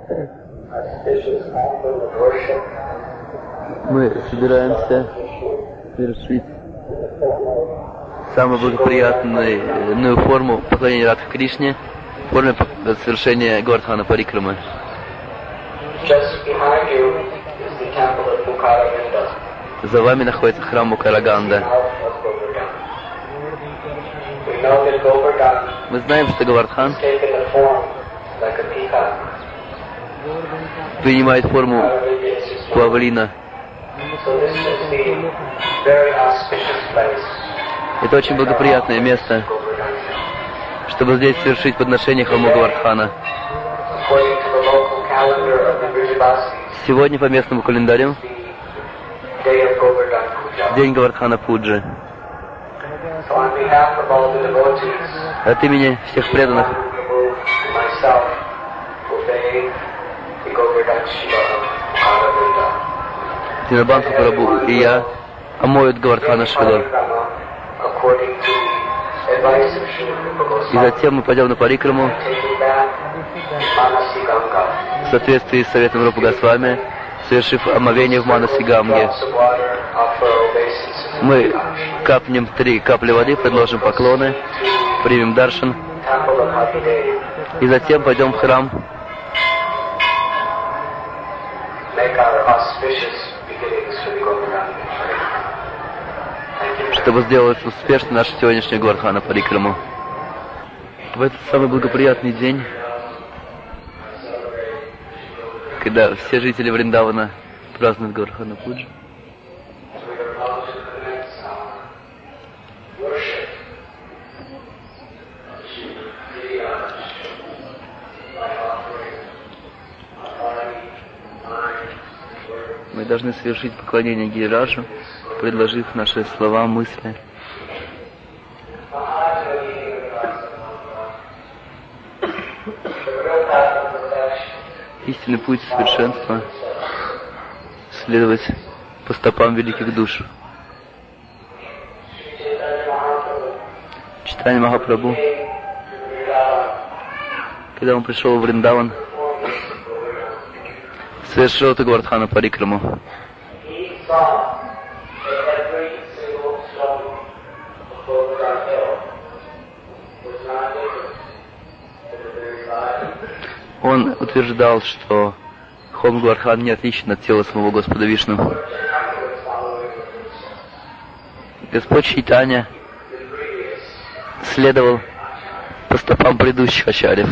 Мы собираемся совершить самую благоприятную форму поклонения Радха Кришне, в форме совершения Говардхана Парикрамы. За вами находится храм Мукараганда. Мы знаем, что Говардхан принимает форму павлина. Это очень благоприятное место, чтобы здесь совершить подношение храму Говардхана. Сегодня по местному календарю день Говардхана Пуджи. От имени всех преданных Динабанха Прабху и я омоют Говардхана Шилу. И затем мы пойдем на парикраму в соответствии с советом Рупы Госвами, совершив омовение в Манаси Ганге. Мы капнем 3 капли воды, предложим поклоны, примем даршан и затем пойдем в храм, чтобы сделать успешно нашу сегодняшнюю Говардхана Парикраму. В этот самый благоприятный день, когда все жители Вриндавана празднуют Говардхана Пуджи, мы должны совершить поклонение Гирираджу, предложив наши слова, мысли. Истинный путь совершенства — следовать по стопам великих душ. Чайтанья Махапрабху, когда он пришел в Вриндаван, совершил эту Говардхана Парикраму. Он утверждал, что холм Говардхан не отличен от тела самого Господа Вишну. Господь Чайтанья следовал по стопам предыдущих ачарьев.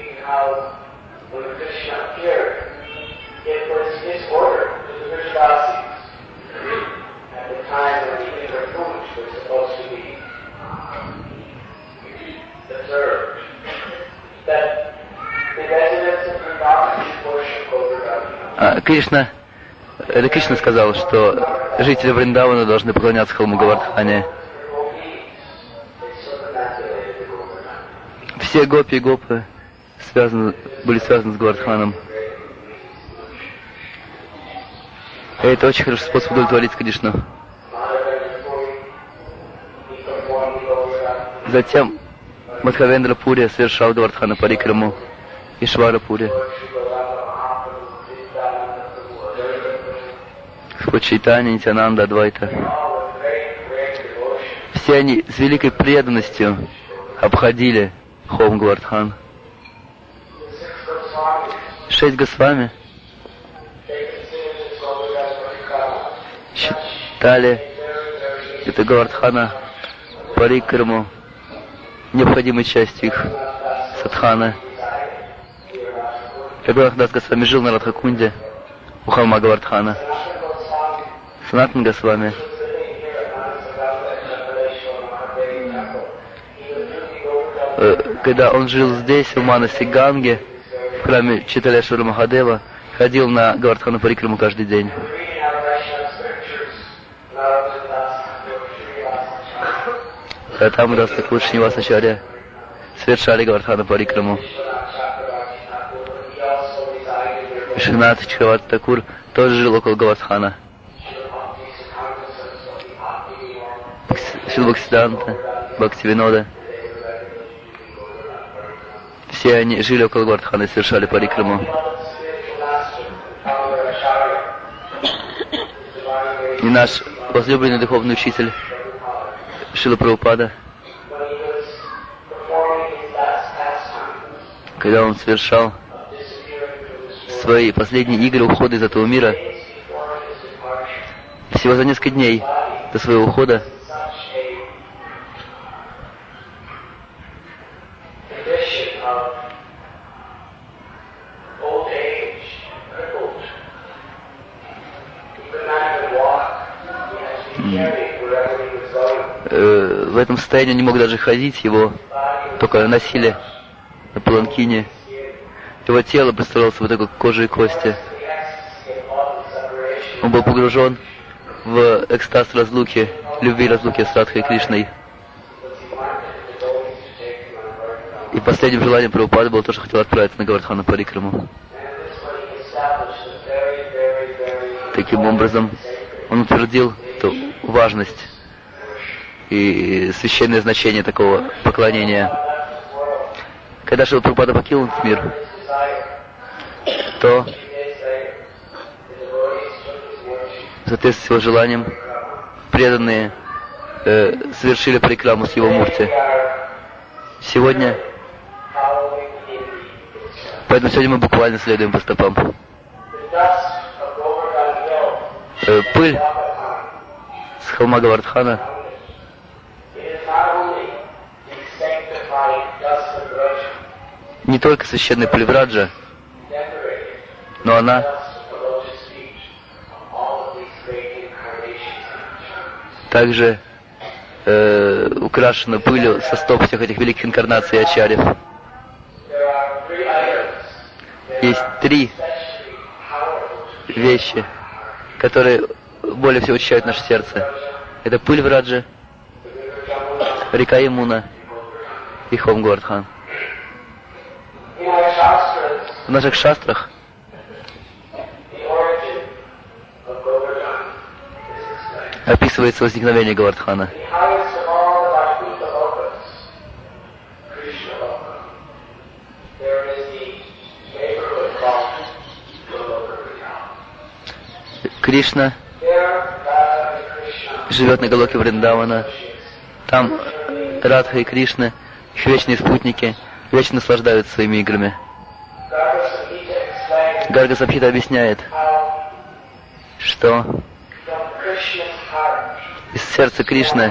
Кришна сказал, что жители Вриндавана должны поклоняться холму Говардхане. Все гопи и гопы были связаны с Говардханом. И это очень хороший способ удовлетворить Кришну. Затем Мадхавендра Пури совершал Говардхана Парикраму, Ишвара Пури. Господь Чайтанья, Нитьянанда, Адвайта. Все они с великой преданностью обходили холм Говардхан. 6 Госвами считали это Говардхана Парикраму необходимой частью их садханы. Рагунатдас Госвами жил на Радхакунде у холма Говардхана. Санатан Госвами когда он жил здесь, в Манаси Ганге, в храме Читалешвара Махадева, ходил на Говардхана Парикраму каждый день. А там Расакур Шриваса Ачарья совершали Говардхана Парикраму. Шринат Чакраварти Такур тоже жил около Говардхана. Шрила Бхактисиданта, Бхактивинода. Все они жили около Говардхана и совершали парикраму. И наш возлюбленный духовный учитель Шрила Прабхупада, когда он совершал свои последние игры ухода из этого мира, всего за несколько дней до своего ухода, в этом состоянии он не мог даже ходить, его только носили на паланкине. Его тело представляло собой только кожа и кости. Он был погружен в экстаз разлуки, любви и разлуки с Радхой Кришной. И последним желанием Прабхупады было то, что хотел отправиться на Говардхана Парикраму. Таким образом, он утвердил эту важность и священное значение такого поклонения. Когда Шрила Прабхупада покинул этот мир, то в соответствии с его желанием преданные совершили парикраму с его мурти. Поэтому сегодня мы буквально следуем по стопам. Пыль с холма Говардхана не только священный пыль Враджа, но она также украшена пылью со стоп всех этих великих инкарнаций ачарьев. Есть 3 вещи, которые более всего очищают наше сердце. Это пыль Враджа, река Ямуна и холм Говардхан. В наших шастрах описывается возникновение Говардхана. Кришна живет на Галоке Вриндавана. Там Радха и Кришна, их вечные спутники, вечно наслаждаются своими играми. Гарга Самхита объясняет, что из сердца Кришны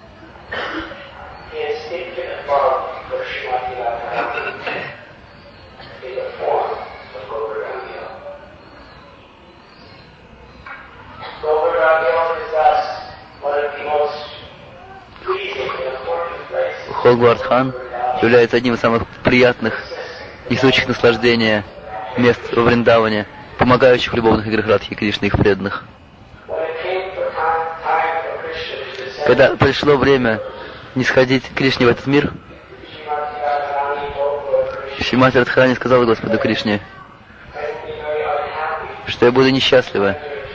холм Говардхан является одним из самых приятных, несущих наслаждения мест во Вриндаване, помогающих в любовных играх Радхи и Кришны их преданных. Когда пришло время не сходить к Кришне в этот мир, Шримати Радхарани сказала Господу Кришне, что я буду несчастлива,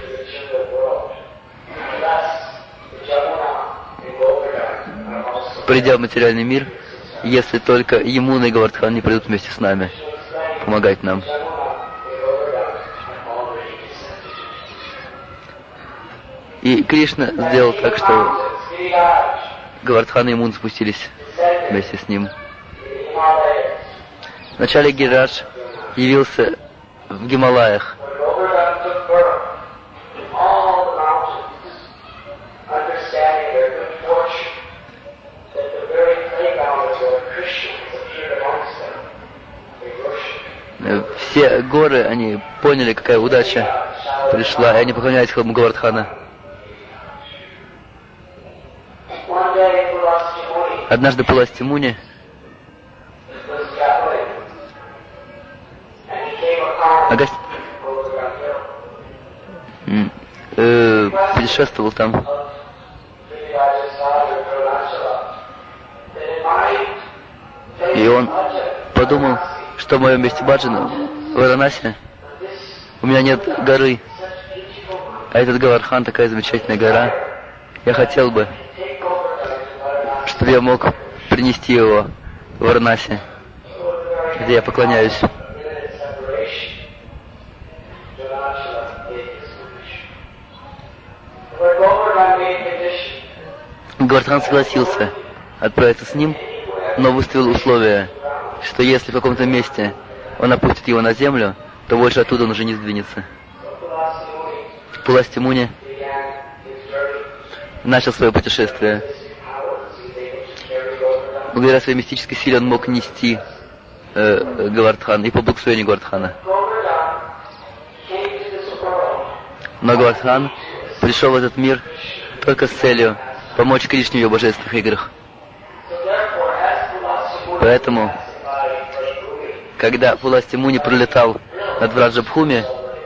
придя в материальный мир, если только Ямуна и Говардхан не придут вместе с нами, помогать нам. И Кришна сделал так, что Говардхан и Ямун спустились вместе с ним. Вначале Гирирадж явился в Гималаях. Все горы, они поняли, какая удача пришла, и они поклонялись холму Говардхана. Однажды Пуласти Муни путешествовал там. И он подумал, что в моем месте Баджана, в Варанаси, у меня нет горы, а этот Говардхан такая замечательная гора. Я хотел бы, чтобы я мог принести его в Варанаси, где я поклоняюсь. Говардхан согласился отправиться с ним, но выставил условие, что если в каком-то месте он опустит его на землю, то больше оттуда он уже не сдвинется. Пуласти Муни начал свое путешествие. Благодаря своей мистической силе он мог нести Говардхан и по благословению Говардхана. Но Говардхан пришел в этот мир только с целью помочь Кришне в ее божественных играх. Поэтому, когда Пуласти Муни пролетал над Враджабхуми,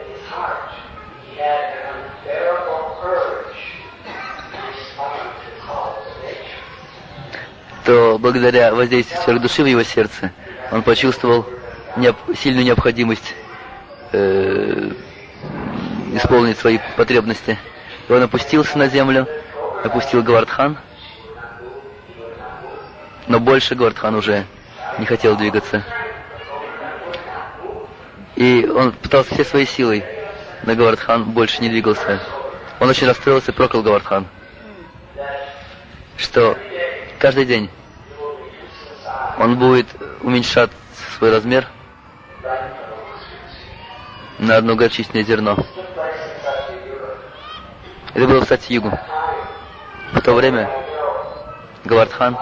то благодаря воздействию сверхдуши в его сердце он почувствовал сильную необходимость исполнить свои потребности. И он опустился на землю, опустил Говардхан, но больше Говардхан уже не хотел двигаться. И он пытался всей своей силой, но Говардхан больше не двигался. Он очень расстроился и проклял Говардхан, что каждый день он будет уменьшать свой размер на одно горчичное зерно. Это было в Сатьюгу. В то время Говардхан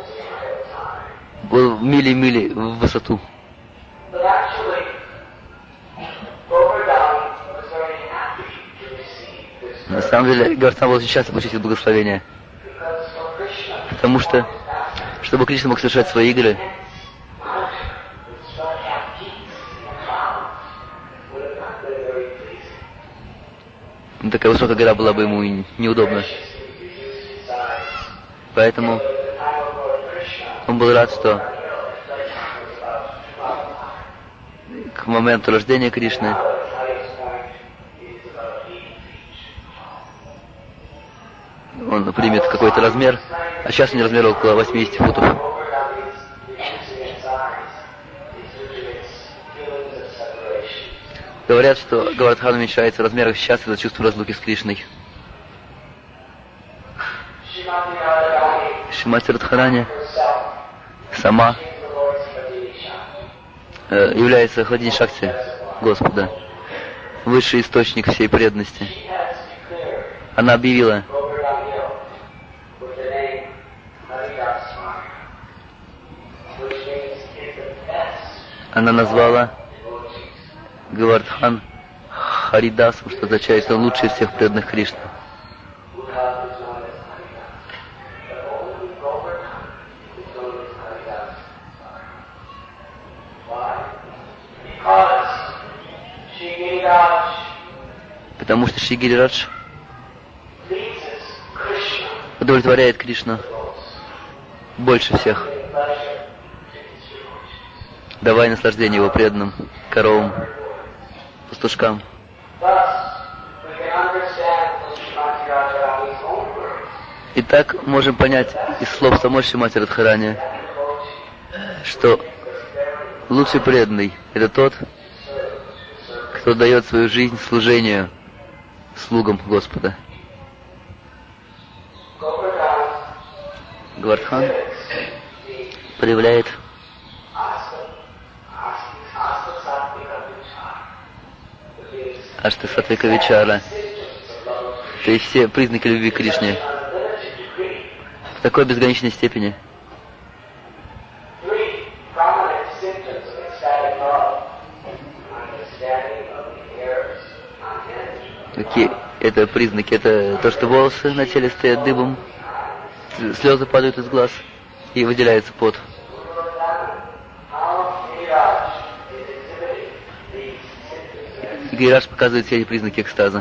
был мили-мили в высоту. На самом деле Говардхан был очень счастлив получить это благословение, потому что, чтобы Кришна мог совершать свои игры, такая высокая гора была бы ему неудобна. Поэтому он был рад, что к моменту рождения Кришны он примет какой-то размер, а сейчас у него размер около 80 футов. Говорят, что Говардхан уменьшается в размерах сейчас из-за чувства разлуки с Кришной. Шримати Радхарани сама является Хладини Шакти Господа, высший источник всей преданности. Она объявила, она назвала Говардхан Харидасом, что означает, что он лучший из всех преданных Кришны. Потому что Шри Гирирадж удовлетворяет Кришну больше всех, давая наслаждение его преданным коровам, пастушкам. Итак, можем понять из слов самой Шримати Радхарани, что лучший преданный — это тот, кто дает свою жизнь служению слугам Господа. Говардхан проявляет Аштасатвика Вичара, то есть все признаки любви к Кришне в такой безграничной степени. Какие это признаки? Это то, что волосы на теле стоят дыбом, слезы падают из глаз и выделяется пот. Гирирадж показывает все эти признаки экстаза.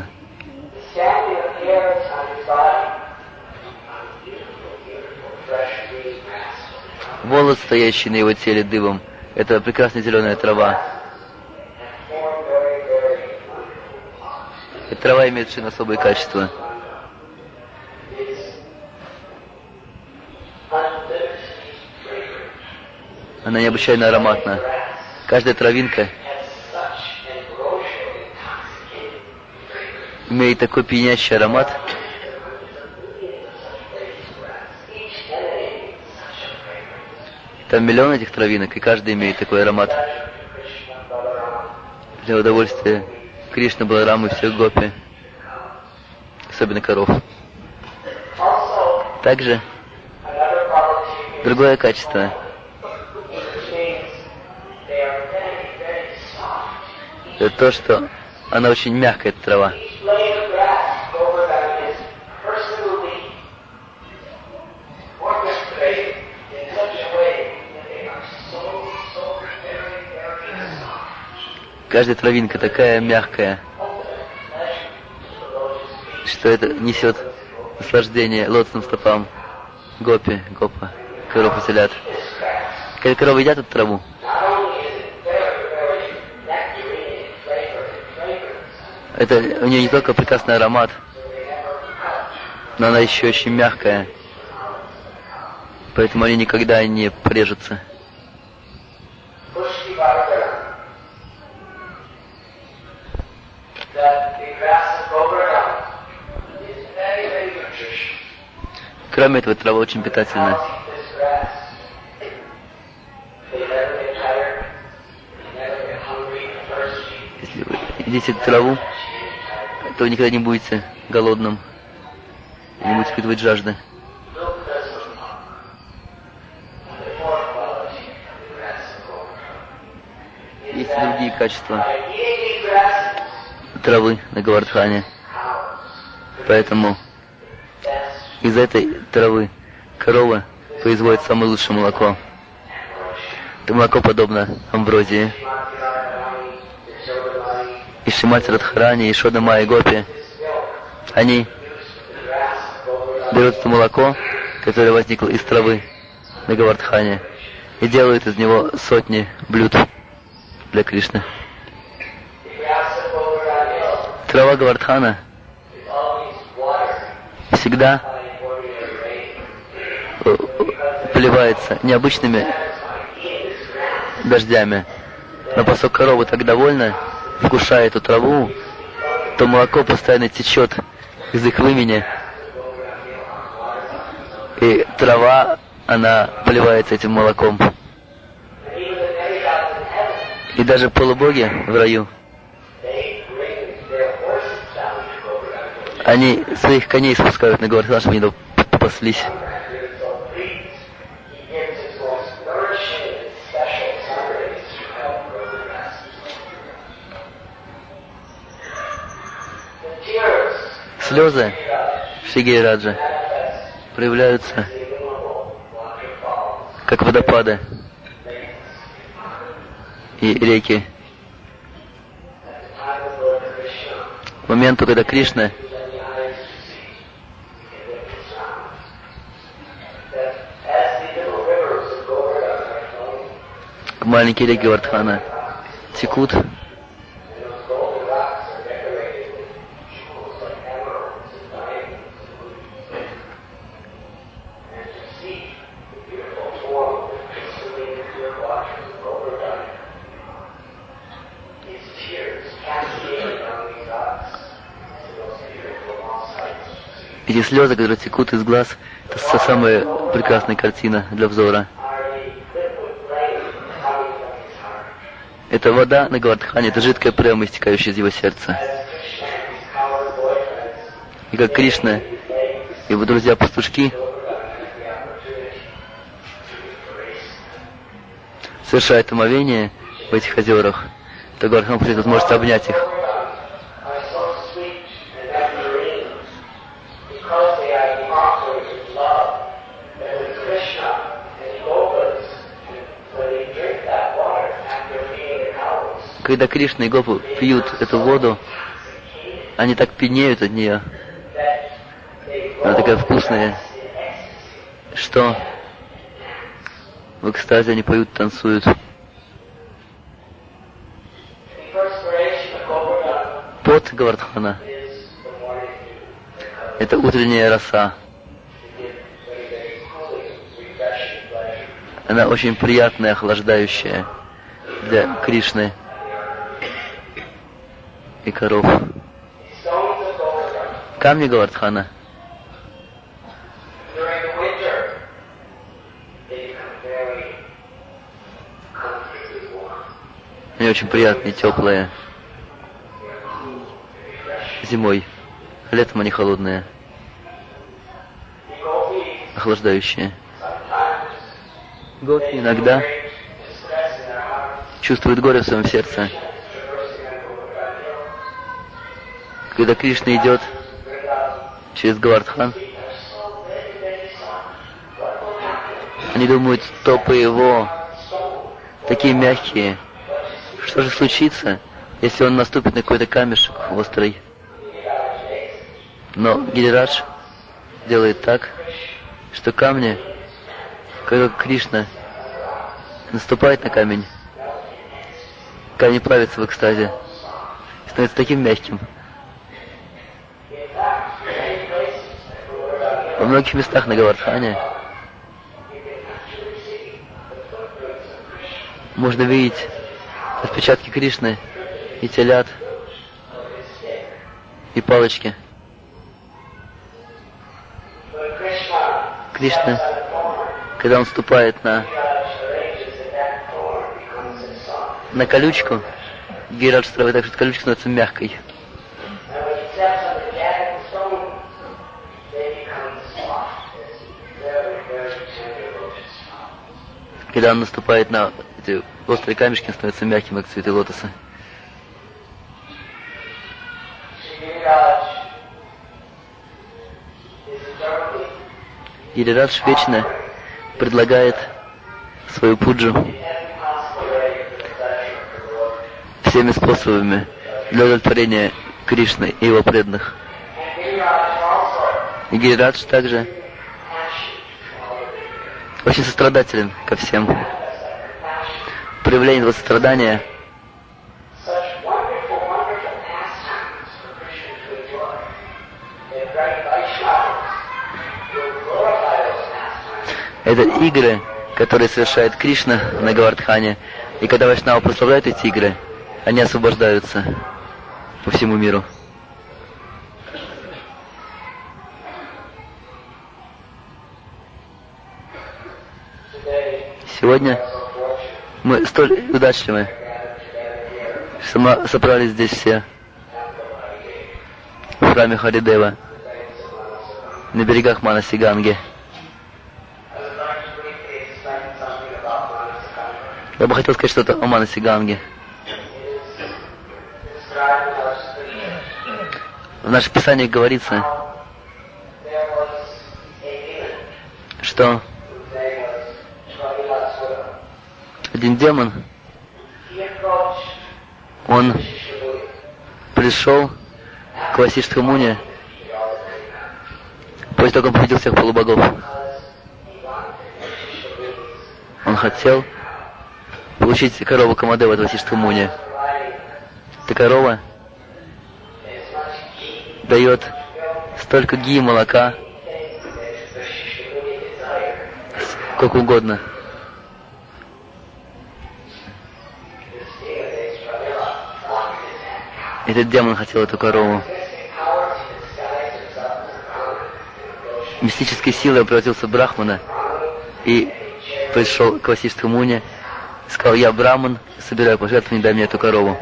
Волос, стоящий на его теле дыбом, это прекрасная зеленая трава. Эта трава имеет совершенно особые качества. Она необычайно ароматна. Каждая травинка имеет такой пьянящий аромат, Там миллион этих травинок, и каждый имеет такой аромат. Для удовольствия Кришна, Баларама и всех гопи, особенно коров. Также другое качество. Это то, что она очень мягкая, эта трава. Каждая травинка такая мягкая, что это несет наслаждение лотосным стопам гопи, гопа, коров и телят. Когда коровы едят эту траву, это у нее не только прекрасный аромат, но она еще очень мягкая, поэтому они никогда не порежутся. Кроме этого, трава очень питательная. Если вы едите траву, то вы никогда не будете голодным, не будете испытывать жажды. Есть и другие качества травы на Говардхане. Поэтому из этой травы корова производит самое лучшее молоко. Это молоко подобно амброзии. И Шримати Радхарани, и Шода Майя и Гопи, они берут это молоко, которое возникло из травы на Говардхане, и делают из него сотни блюд для Кришны. Трава Говардхана всегда поливается необычными дождями, но поскольку корова так довольна, вкушая эту траву, то молоко постоянно течет из их вымени, и трава, она поливается этим молоком. И даже полубоги в раю, они своих коней спускают на Говардхан, чтобы они попаслись. Слезы Шри-Гирираджа проявляются как водопады и реки. К моменту, когда Кришна маленькие реки Говардхана текут, эти слезы, которые текут из глаз, это самая прекрасная картина для взора. Это вода на Говардхане, это жидкая према, истекающая из его сердца. И как Кришна, его друзья-пастушки совершают омовение в этих озерах, то Говардхан получает возможность обнять их. Когда Кришна и Гопы пьют эту воду, они так пьянеют от нее. Она такая вкусная, что в экстазе они поют, танцуют. Пот Говардхана — это утренняя роса. Она очень приятная, охлаждающая для Кришны и коров. Камни Говардхана Они очень приятные, теплые. Зимой. Летом они холодные. Охлаждающие. Гопи иногда чувствуют горе в своем сердце. Когда Кришна идет через Говардхан, они думают, стопы его такие мягкие. Что же случится, если он наступит на какой-то камешек острый? Но Гирирадж делает так, что камни, когда Кришна наступает на камень, камень плавится в экстазе, становится таким мягким. Во многих местах на Говардхане можно видеть отпечатки Кришны и телят, и палочки. Кришна, когда он ступает на колючку, Гирирадж строит так, что колючка становится мягкой. Когда он наступает на эти острые камешки, он становится мягким, как цветы лотоса. Гирирадж вечно предлагает свою пуджу всеми способами для удовлетворения Кришны и его преданных. И Гирирадж также очень сострадателен ко всем. Проявление этого сострадания это игры, которые совершает Кришна на Говардхане. И когда вайшнавы прославляют эти игры, они освобождаются по всему миру. Сегодня мы столь удачливы, что мы собрались здесь все в храме Харидева на берегах Манаси Ганги. Я бы хотел сказать что-то о Манаси Ганге. В наших писаниях говорится, что один демон, он пришел к Васиштха Муни после того, как он победил всех полубогов. Он хотел получить корову Камадева от Васиштха Муни. Эта корова дает столько ги и молока, как угодно. Этот демон хотел эту корову. Мистической силой он превратился в брахмана и пришел к Васиштха Муни и сказал: я браман, собираю пожертвования, дай мне эту корову.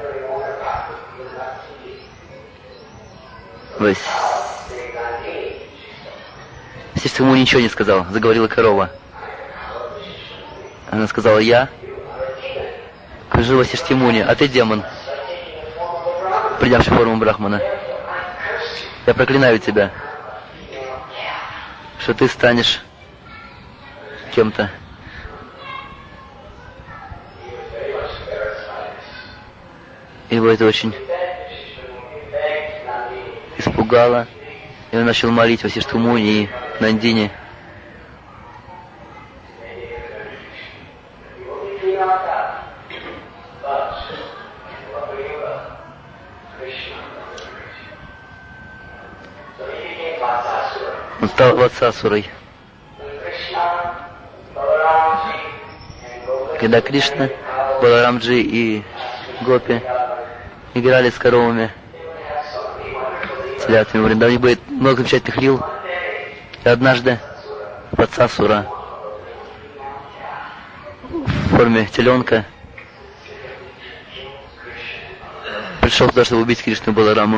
Васиштха Муни ничего не сказал, заговорила корова. Она сказала: я скажу Васиштхе Муни, а ты демон, принявший форму брахмана. Я проклинаю тебя, что ты станешь кем-то. Его это очень испугало, и он начал молить Васиштху Муни и Нандине. Он стал Ватсасурой. Когда Кришна, Баларамджи и Гопи играли с коровами, телятами в Вриндаване, было много замечательных лил. И однажды Ватсасура в форме теленка пришел туда, чтобы убить Кришну и Балараму.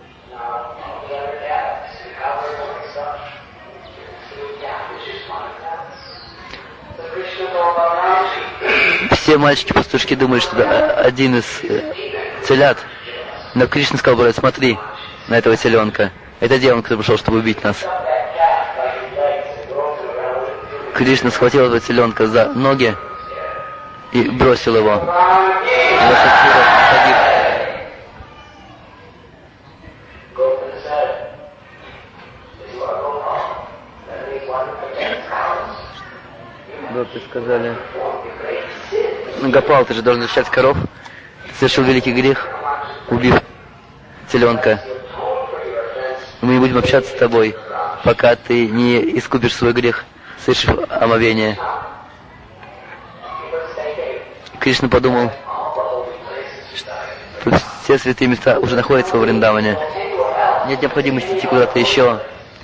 Все мальчики-пастушки думали, что это один из телят. Но Кришна сказал: брат, смотри на этого теленка. Это демон, который пришел, чтобы убить нас. Кришна схватил этого теленка за ноги и бросил его. Погиб. Гопи сказали: Гопал, ты же должен защищать коров. Ты совершил великий грех, убив теленка. Мы не будем общаться с тобой, пока ты не искупишь свой грех, совершив омовение. Кришна подумал, что все святые места уже находятся во Вриндаване. Нет необходимости идти куда-то еще,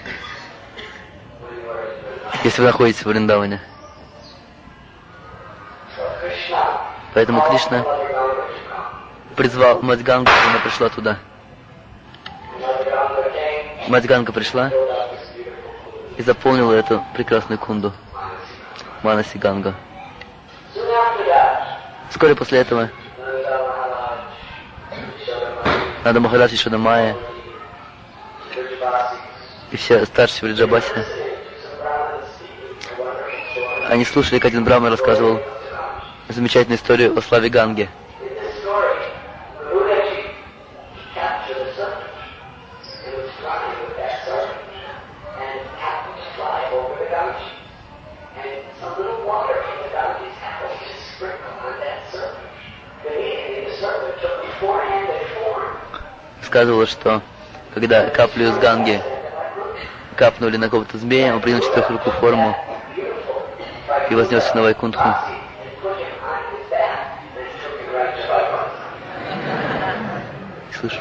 если вы находитесь в Вриндаване. Поэтому Кришна призвал Мать Гангу, и она пришла туда. Мать Ганга пришла и заполнила эту прекрасную кунду. Манаси Ганга. Вскоре после этого Нанда Махарадж и Шода Майя и все старшие в Вриджабасе, они слушали, как один Брахма рассказывал замечательную историю о славе Ганги. Сказывалось, что когда каплю из Ганги капнули на какого-то змея, он принял четырехрукую форму и вознесся на Вайкунтху. Слышу.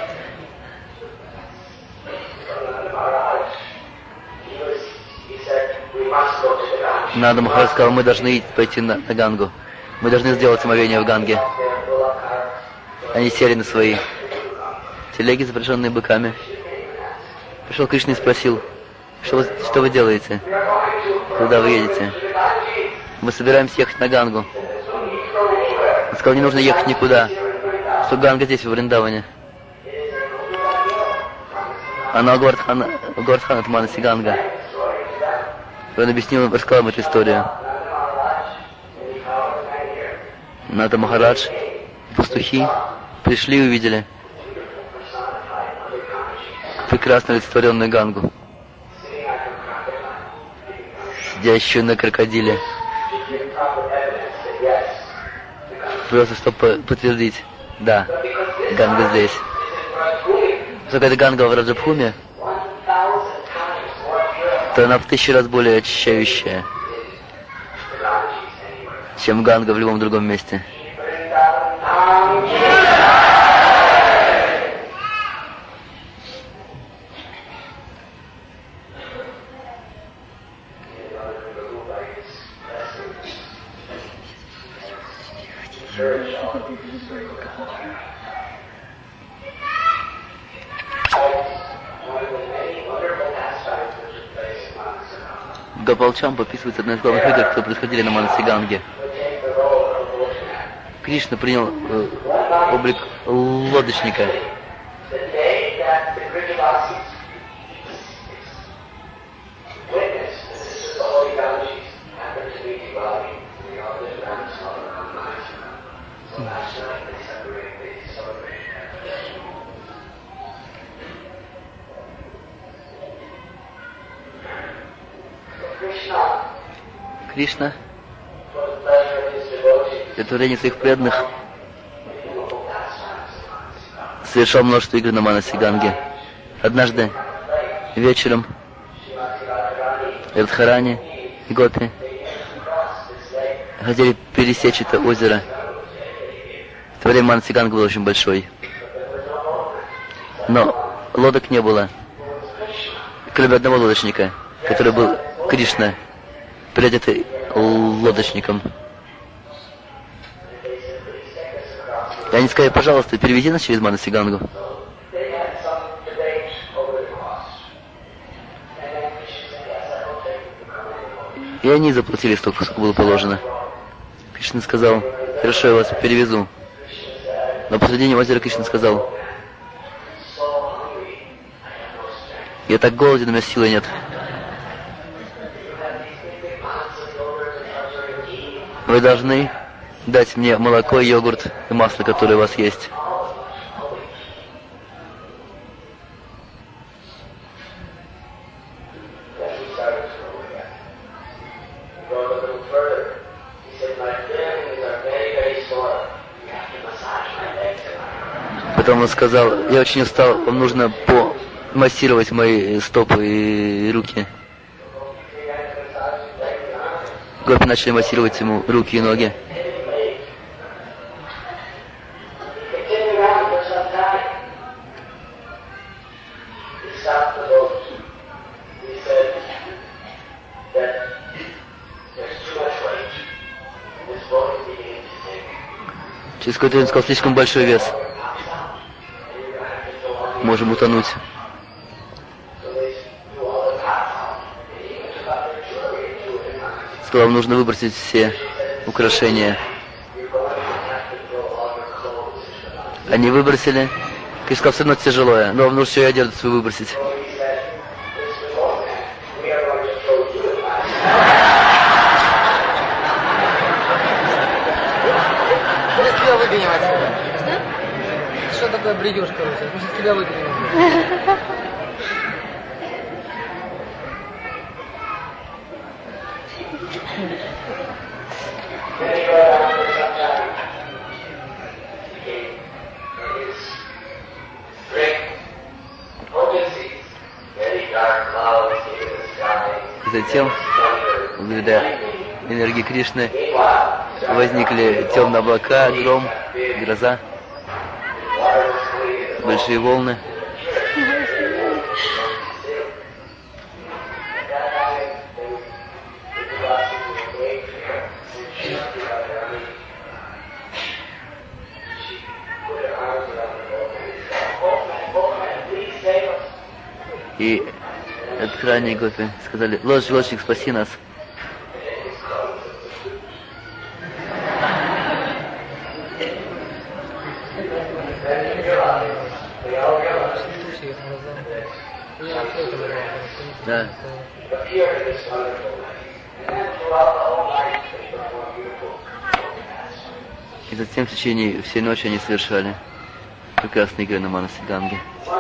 Нанда Махарадж сказал: мы должны пойти на Гангу. Мы должны сделать омовение в Ганге. Они сели на свои телеги, запряженные быками. Пришел Кришна и спросил: что вы делаете? Куда вы едете? Мы собираемся ехать на Гангу. Он сказал: не нужно ехать никуда, что Ганга здесь, в Вриндаване. Она Гвардхан от Манаси Ганга. Он объяснил, рассказал им эту историю. Нанда Махарадж, пастухи пришли и увидели прекрасно олицетворенную Гангу, сидящую на крокодиле. Просто чтобы подтвердить: да, Ганга здесь. Поскольку это Ганга в Раджабхуме, то она в 1000 раз более очищающая, чем Ганга в любом другом месте. Гопалчам описывается одна из главных игр, которые происходили на Манаси Ганге. Кришна принял облик лодочника. Кришна для творения своих преданных совершал множество игр на Манаси Ганге. Однажды вечером Радхарани и Гопи хотели пересечь это озеро. В то время Манаси Ганга был очень большой, но лодок не было, кроме одного лодочника, который был Кришна, переодетый лодочником. И они сказали, пожалуйста, перевези нас через Манасьи Гангу. И они заплатили столько, сколько было положено. Кришна сказал, хорошо, я вас перевезу. Но посредине озера Кришна сказал, я так голоден, у меня силы нет. Вы должны дать мне молоко, йогурт и масло, которое у вас есть. Потом он сказал, я очень устал, вам нужно помассировать мои стопы и руки. Гопи начали массировать ему руки и ноги. Через какой-то он сказал, слишком большой вес. Можем утонуть. Сказал, вам нужно выбросить все украшения. Они выбросили. Кришна сказал, все равно тяжелое, но вам нужно все одежду свою выбросить. Что такое бредешь, короче? Мы сейчас тебя выгоним. Затем, благодаря энергии Кришны, возникли темные облака, гром, гроза, большие волны. И от крайней гопи сказали, лодочник, спаси нас. Да. И затем в течение всей ночи они совершали прекрасные игры на Манасе Ганге.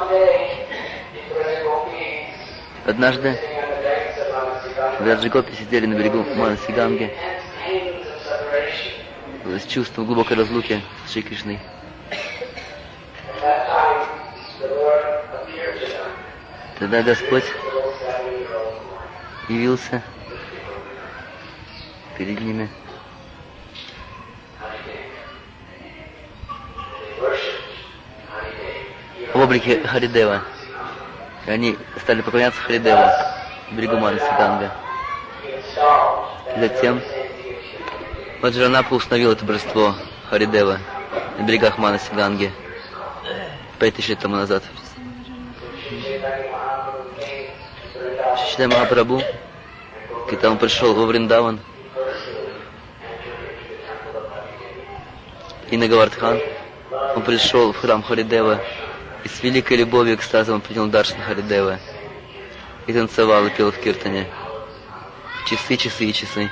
Однажды Враджи Гопи сидели на берегу Манаси Ганги с чувством глубокой разлуки с Шри Кришной. Тогда Господь явился перед ними. В облике Харидева. И они стали поклоняться Харидеву на берегу Манаси Ганга. Затем Ваджранапа установил это божество Харидева на берегах Манаси Ганги 5000 лет тому назад. Читая Махапрабху, когда он пришел во Вриндаван и на Гавардхан, он пришел в храм Харидева и с великой любовью и экстазом он принял даршан Харидева и танцевал и пел в киртане. Часы, часы и часы.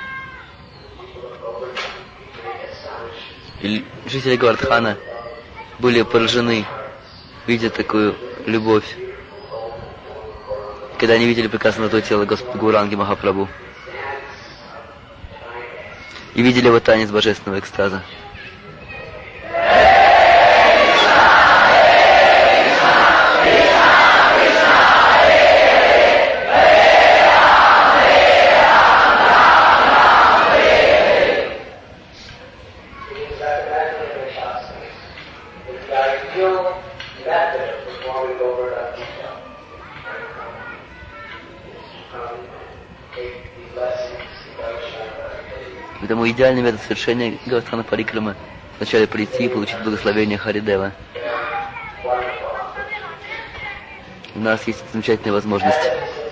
И жители Гавардхана были поражены, видя такую любовь, когда они видели прекрасное то тело Господа Гауранги Махапрабху и видели его танец божественного экстаза. Поэтому идеальный метод совершения Гавардхана Парикрамы вначале прийти и получить благословение Харидева. У нас есть замечательная возможность.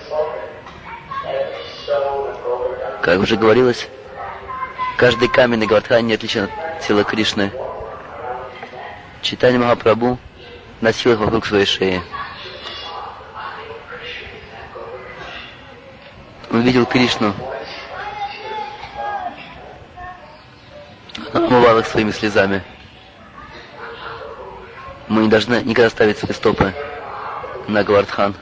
Как уже говорилось, каждый камень на Говардхане не отличен от тела Кришны. Чайтанья Махапрабху носил их вокруг своей шеи. Он видел Кришну. Он омывал их своими слезами. Мы не должны никогда ставить свои стопы на Говардхан.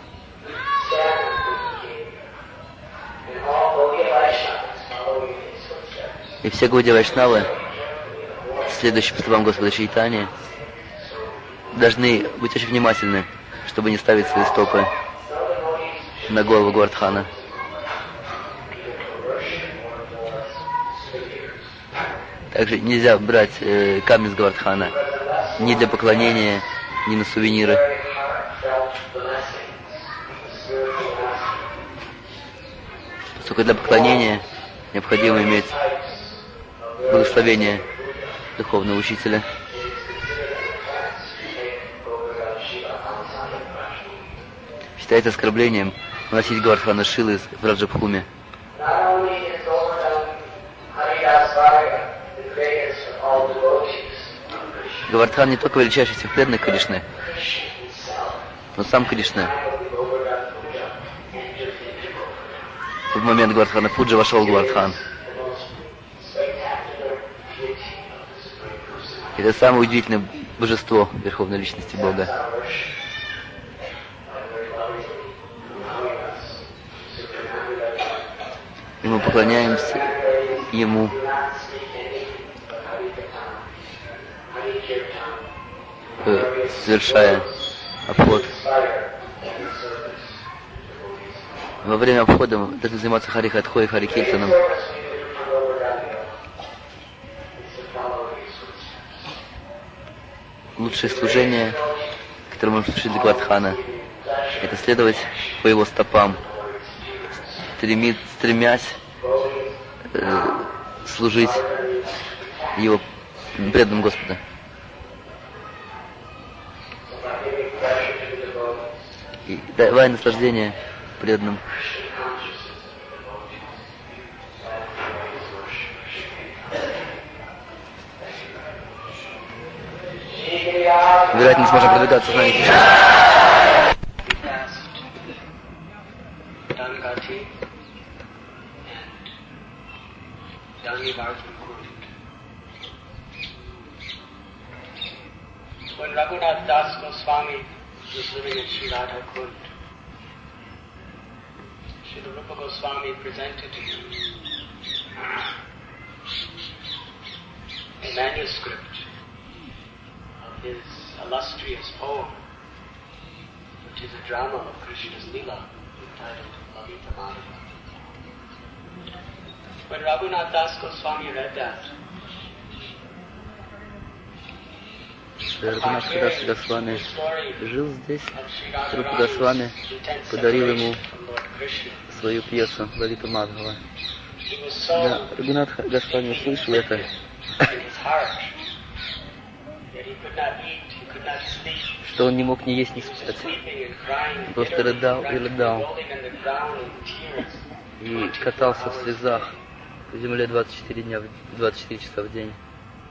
И все Гаудия Вайшнавы, следующие по словам Господа Чайтаньи, должны быть очень внимательны, чтобы не ставить свои стопы на голову Говардхана. Также нельзя брать камни с Говардхана ни для поклонения, ни на сувениры. Только для поклонения необходимо иметь благословение духовного учителя. Считается оскорблением носить Говардхана Шилы в Раджабхуме. Говардхан не только величайший всех преданных Кришны, но сам Кришна. В момент Говардхана Пуджи вошел Говардхан. Это самое удивительное божество Верховной Личности Бога. И мы поклоняемся Ему. Совершая обход. Во время обхода мы должны заниматься Харихатхой и Харикиртаном. Лучшее служение, которое можно служить для Говардхана, это следовать по его стопам, стремясь служить его преданным Господу. И давай наслаждение преданным. Вероятно, сможем продвигаться с нами. When Raghunath Das Goswami was living at Sri Radha Kund, Srila Rupa Goswami presented to him a manuscript of his illustrious poem, which is a drama of Krishna's Leela, entitled Lalita Madhava. When Raghunath Das Goswami read that, Рагунатх Госвами жил здесь. Рупа Госвами подарил ему свою пьесу Лалиту Мадхава. Да, Рагунатх Госвами услышал это. Что он не мог ни есть, ни спать. Он просто рыдал и рыдал. И катался в слезах по земле 24 дня, 24 часа в день.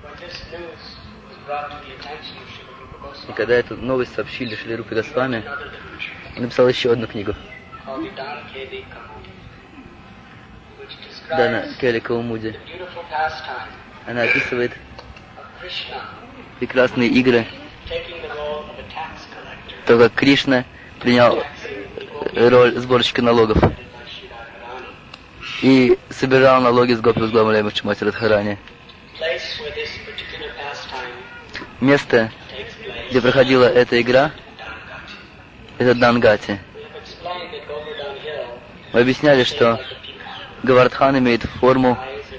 И когда эту новость сообщили Шри Рупе Госвами, он написал еще одну книгу. Дана Кели Каумуди. Она описывает прекрасные игры, то, как Кришна принял роль сборщика налогов и собирал налоги с Гопи Узгламалема Шримати Радхарани. Место, где проходила эта игра, это Дангати. Мы объясняли, что Говардхан имеет форму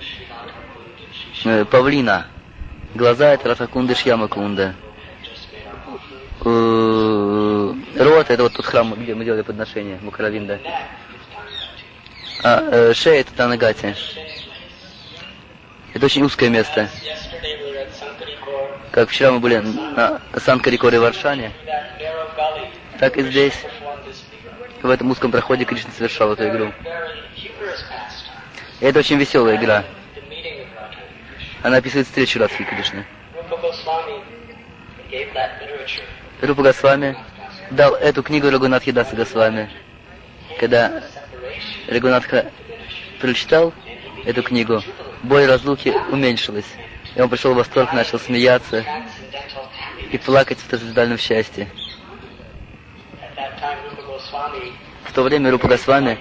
павлина. Глаза — это Радхакунда и Шьямакунда. Рот — это вот тот храм, где мы делали подношение, Мукаравинда. А шея — это Танагати. Это очень узкое место. Как вчера мы были на Санкарикоре в Варшане, так и здесь, в этом узком проходе, Кришна совершал эту игру. И это очень веселая игра. Она описывает встречу Радхи и Кришны. Рупа Госвами дал эту книгу Рагунатхе Даса Госвами. Когда Рагунатха прочитал эту книгу, боль разлуки уменьшилась. И он пришел в восторг, начал смеяться и плакать в трансцендентальном счастье. В то время Рупа Госвами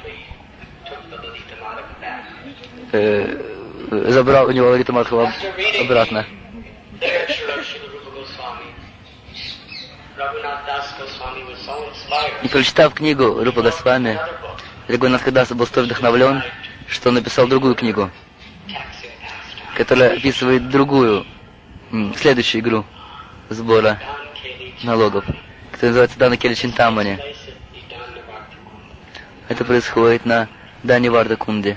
забрал у него Лалита Мадхава обратно. И прочитав книгу Рупа Госвами, Рагунатха Даса был столь вдохновлен, что он написал другую книгу, которая описывает другую, следующую игру сбора налогов, которая называется Дана Кели Чинтамани. Это происходит на Дани Варда Кунде.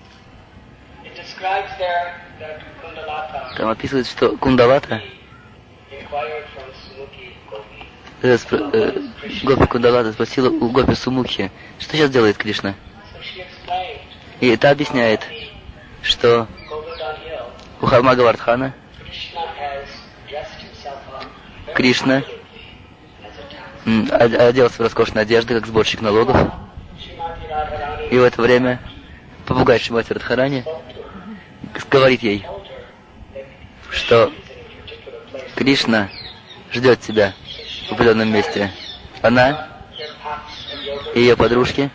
Там описывается, что Кундалата, Гопи Кундалата спросила у Гопи Сумухи, что сейчас делает Кришна. И это объясняет, что у холма Гавардхана Кришна оделся в роскошные одежды, как сборщик налогов. И в это время попугай Шримати Радхарани говорит ей, что Кришна ждет тебя в определенном месте. Она и ее подружки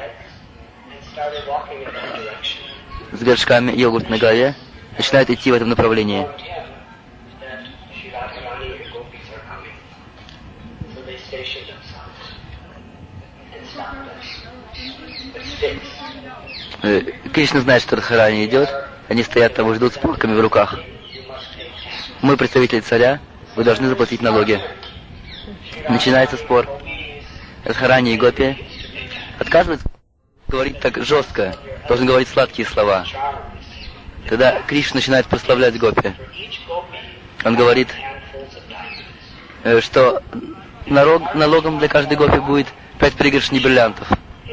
с горшками йогурта на голове начинают идти в этом направлении. Кришна знает, что Радхарани идет, они стоят там и ждут с палками в руках. Мы, представители царя, вы должны заплатить налоги. Начинается спор. Радхарани и Гопи отказываются говорить так жестко, должны говорить сладкие слова. Тогда Кришна начинает прославлять Гопи. Он говорит, что налогом для каждой Гопи будет 5 пригоршней бриллиантов.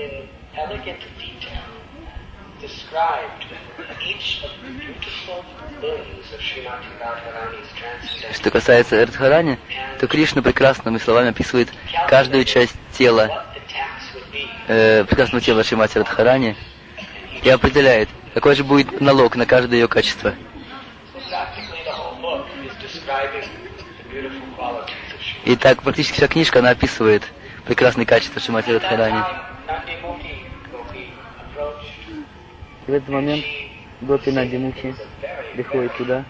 Что касается Радхарани, то Кришна прекрасными словами описывает каждую часть тела, прекрасного тела Шримати Радхарани и определяет, какой же будет налог на каждое ее качество. И так практически вся книжка, она описывает прекрасные качества Шримати Радхарани. И в этот момент Гопи Нади Мухи приходит туда.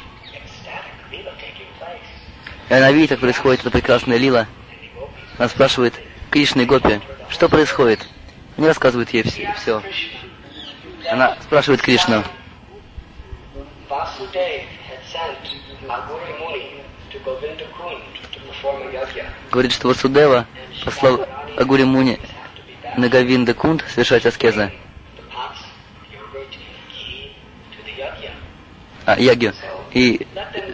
И она видит, как происходит эта прекрасная лила. Она спрашивает Кришны и Гопи, что происходит? Они рассказывают ей все. Она спрашивает Кришну. Говорит, что Васудева послал Агури Муни на Говинда Кунд совершать аскезы. Ягью. И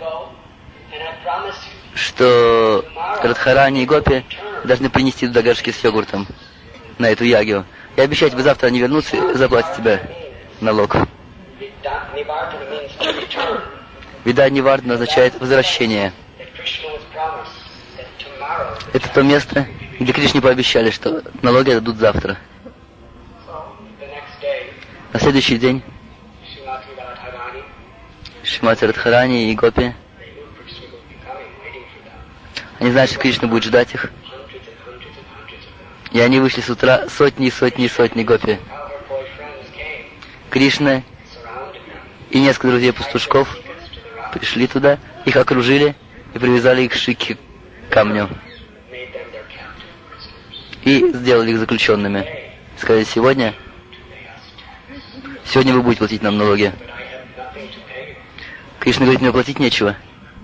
что Радхарани и Гопи должны принести туда горшки с йогуртом на эту ягью. И обещать, вы завтра они вернутся и заплатят тебе налог. Вида Нивардна означает возвращение. Это то место, где Кришне пообещали, что налоги дадут завтра. На следующий день Шримати Радхарани и Гопи, они знают, что Кришна будет ждать их. И они вышли с утра, сотни и сотни и сотни Гопи. Кришна и несколько друзей-пастушков пришли туда, их окружили и привязали их к шике камню. И сделали их заключенными. Сказали, сегодня вы будете платить нам налоги. Кришна говорит, мне платить нечего.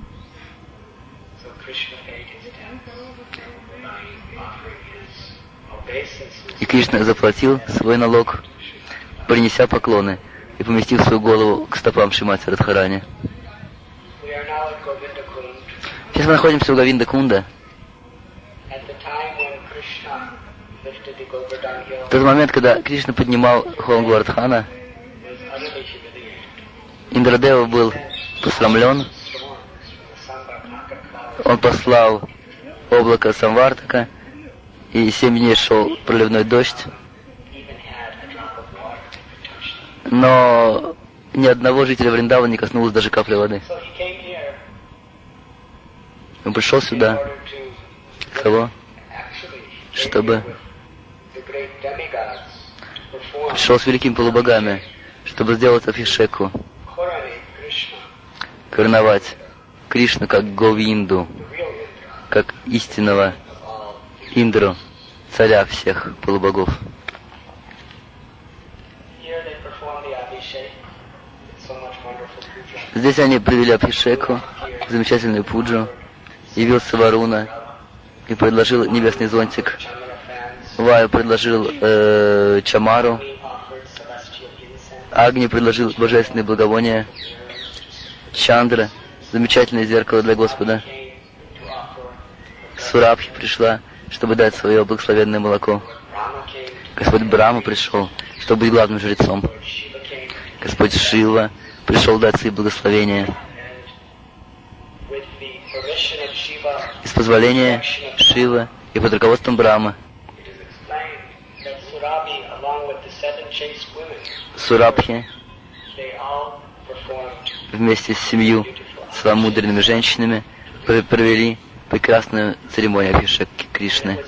И Кришна заплатил свой налог, принеся поклоны и поместив свою голову к стопам Шримати Радхарани. мы находимся у Говинда Кунда. В тот момент, когда Кришна поднимал холм Гвардхана, Индрадева был посрамлен. Он послал облако Самвартака, и 7 дней шел проливной дождь. Но ни одного жителя Вриндавана не коснулось даже капли воды. Он пришел сюда, кого? Чтобы пришел с великими полубогами, чтобы сделать Абхишеку, короновать Кришну как Говинду, как истинного Индру, царя всех полубогов. Здесь они привели Абхишеку, замечательную пуджу. Явился Варуна и предложил небесный зонтик. Ваю предложил Чамару. Агни предложил божественные благовония. Чандра — замечательное зеркало для Господа. Сурабхи пришла, чтобы дать свое благословенное молоко. Господь Брахма пришел, чтобы быть главным жрецом. Господь Шива пришел дать свои благословения. И с позволения Шивы и под руководством Брахмы Сурабхи вместе с 7 целомудренными женщинами провели прекрасную церемонию Абхишеки Кришны.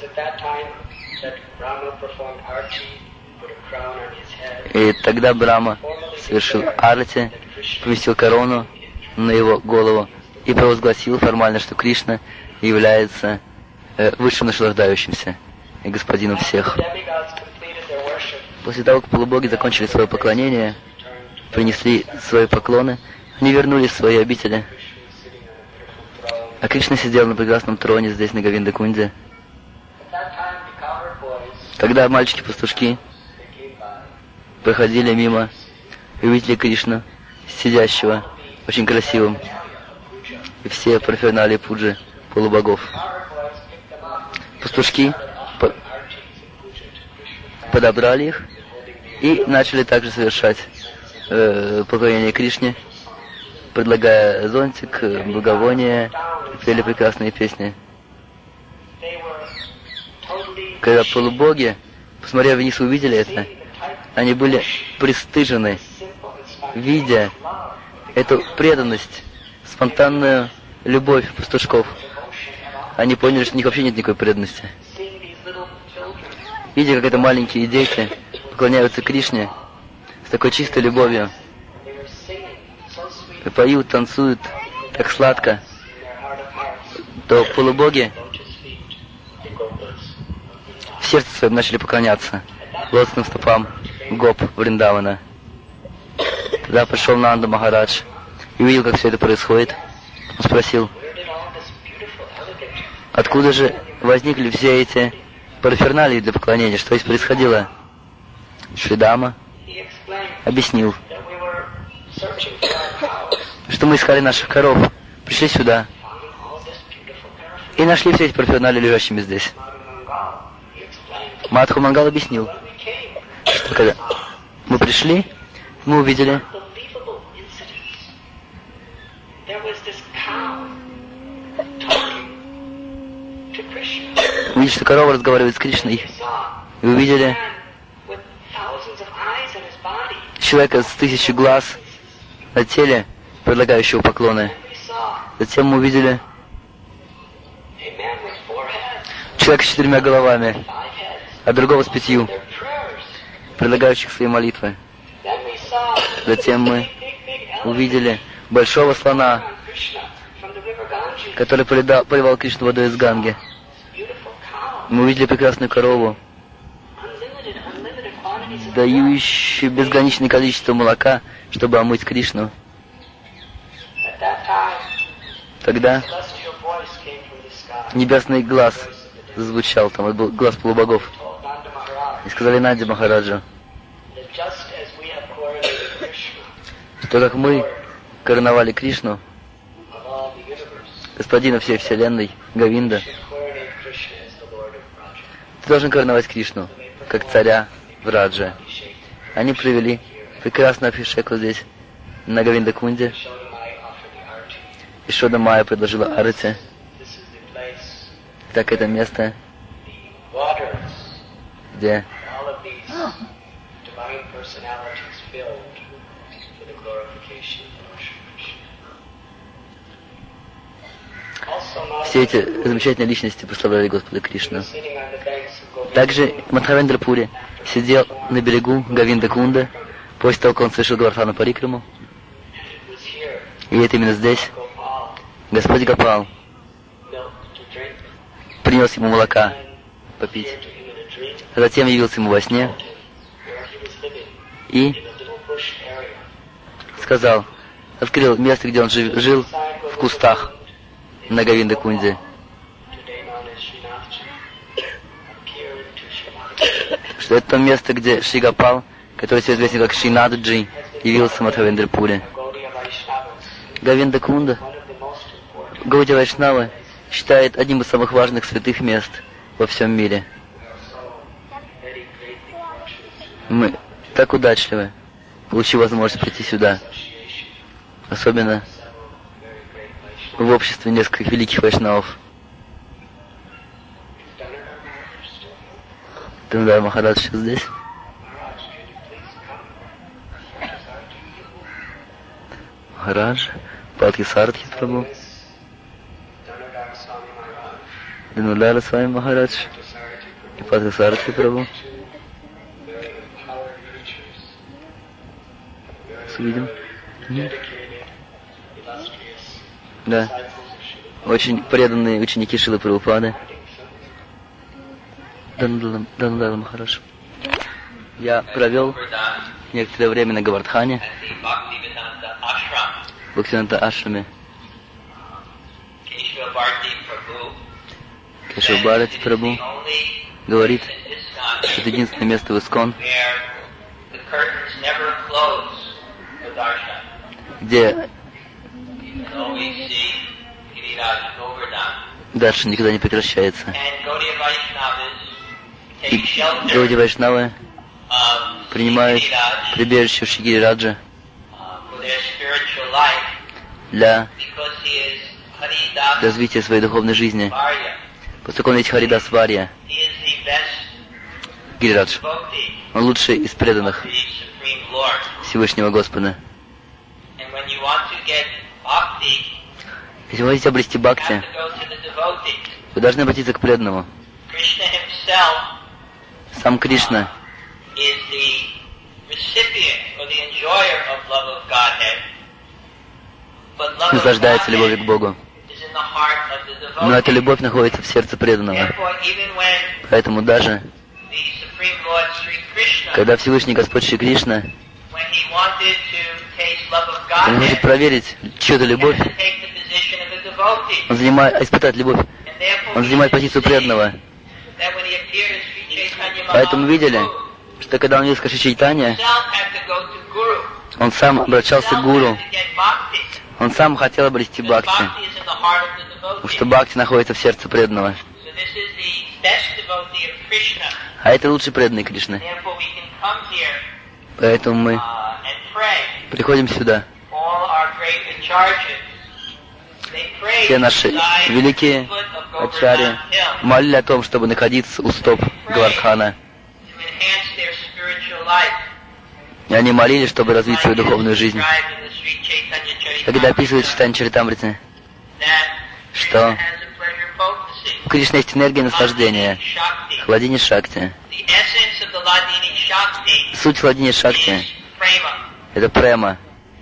И тогда Брахма совершил арати, поместил корону на его голову и провозгласил формально, что Кришна является высшим наслаждающимся и господином всех. После того, как полубоги закончили свое поклонение, принесли свои поклоны, они вернулись в свои обители. А Кришна сидел на прекрасном троне здесь, на Говинда-Кунде. Когда мальчики-пастушки проходили мимо и увидели Кришну, сидящего, очень красивым, и все профессионали пуджи полубогов. Пастушки подобрали их и начали также совершать поклонение Кришне, предлагая зонтик, благовония, пели прекрасные песни. Когда полубоги, посмотрев вниз, увидели это, они были пристыжены, видя эту преданность, спонтанную любовь пастушков. Они поняли, что у них вообще нет никакой преданности. Видя, как это маленькие дети поклоняются Кришне с такой чистой любовью, и поют, танцуют так сладко, то полубоги в сердце своем начали поклоняться лотосным стопам гоп Вриндавана. Тогда пришел Нанда Махарадж и увидел, как все это происходит. Он спросил, откуда же возникли все эти параферналии для поклонения, что здесь происходило? Шридама объяснил, что мы искали наших коров, пришли сюда и нашли все эти параферналии лежащими здесь. Мадху Мангал объяснил, что когда мы пришли, мы увидели что корова разговаривает с Кришной. И увидели человека с 1000 глаз на теле, предлагающего поклоны. Затем мы увидели человека с 4 головами, а другого с 5, предлагающих свои молитвы. Затем мы увидели большого слона, который поливал Кришну водой из Ганги. Мы увидели прекрасную корову, дающую безграничное количество молока, чтобы омыть Кришну. Тогда небесный глаз зазвучал, там это был глаз полубогов. И сказали Нанде Махараджу, что как мы короновали Кришну господина всей вселенной, Говинда. Ты должен короновать Кришну, как царя в Радже. Они привели прекрасную Абхишеку здесь, на Говинда-кунде. И Шода Майя предложила Арати. Так это место, где все эти замечательные личности прославляли Господа Кришну. Также Мадхавендра Пури сидел на берегу Говинда-кунда после того, как он совершил Гавардхана Парикраму. И это именно здесь Господь Гопал принес ему молока попить. Затем явился ему во сне и сказал, открыл место, где он жил в кустах на Говинда-кунде. Что это то место, где Шри Гопал, который сегодня известен как Шринадджи, явился Мадхавендра Пури. Говинда-кунда Гаудия Вайшнава считает одним из самых важных святых мест во всем мире. Мы так удачливы, получив возможность прийти сюда. Особенно в обществе нескольких великих вайшнавов. Дандар Махарадж сейчас здесь. Махарадж, Падки Саратхи Прабху, Дануляра с вами Махарадж и Падки Саратхи Прабху. Увидим. Да. Очень преданные ученики Шилы Прабхупады. Дануляра Махарадж. Я провел некоторое время на Гавардхане, в Бхактивиданта ашраме. Кешава Бхарати Прабху говорит, что это единственное место в Искон, где дальше никогда не прекращается. И Гаудия Вайшнавы принимают прибежище в Шри Гирираджа для развития своей духовной жизни. Поскольку он ведь Харидас Варья, Гирирадж, он лучший из преданных Всевышнего Господа. Если вы хотите обрести бхакти, вы должны обратиться к преданному. Сам Кришна наслаждается любовью к Богу. Но эта любовь находится в сердце преданного. Поэтому даже, когда Всевышний Господь Шри Кришна он может проверить чью-то любовь, он испытать любовь, он занимает позицию преданного. Поэтому видели, что когда он явился Шри Чайтанья, он сам обращался к гуру. Он сам хотел обрести бхакти, потому что бхакти находится в сердце преданного. А это лучший преданный Кришны. Поэтому мы приходим сюда. Все наши великие ачарьи молили о том, чтобы находиться у стоп Гавардхана. И они молились, чтобы развить свою духовную жизнь. Когда описывает Чайтанья Чаритамрите, что у Кришны есть энергия наслаждения, хладини шакти. Суть хладини шакти — это према.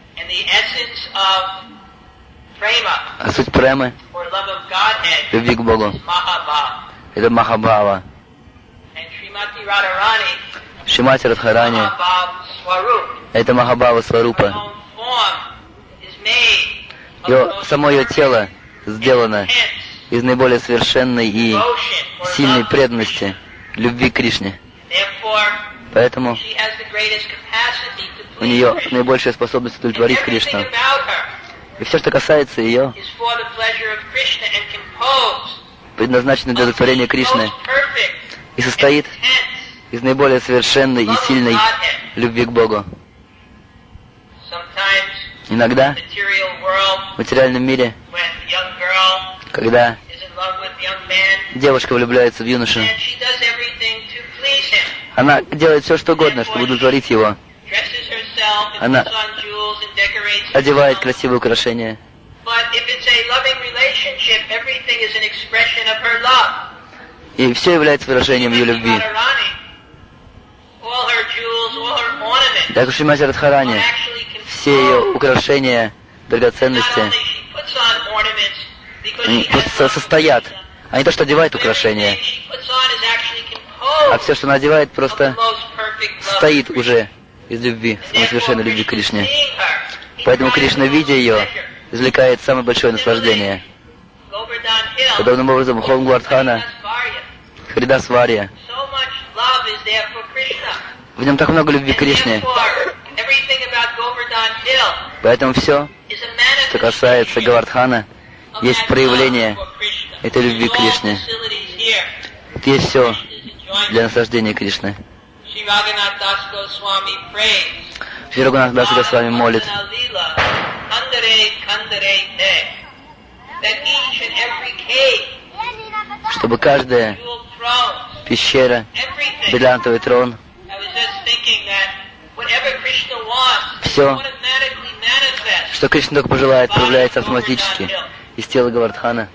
А суть премы, любви к Богу, это Махабхава. Шримати Радхарани — это Махабхава Сварупа. Само ее тело сделано из наиболее совершенной и сильной преданности, любви к Кришне. Поэтому у нее наибольшая способность удовлетворить Кришну. И все, что касается ее, предназначена для удовлетворения Кришны и состоит из наиболее совершенной и сильной любви к Богу. Иногда в материальном мире, когда девушка влюбляется в юношу, она делает все, что угодно, чтобы удовлетворить его. Она одевает красивые украшения. И все является выражением ее любви. Так уж и Шримати Радхарани, все ее украшения, драгоценности, они просто состоят. А не то, что одевает украшения, а все, что она одевает, просто состоит уже из любви, самой совершенной любви к Кришне. Поэтому Кришна, видя ее, извлекает самое большое наслаждение. Подобным образом Говердхана, Харидас-Варья, в нем так много любви к Кришне. Поэтому все, что касается Говердхана, есть проявление этой любви к Кришне. Это есть все для наслаждения Кришны. Шри Рагунат Дас Госвами молит, чтобы каждая пещера, бриллиантовый трон, все, что Кришна только пожелает, проявляется автоматически из тела Говердхана.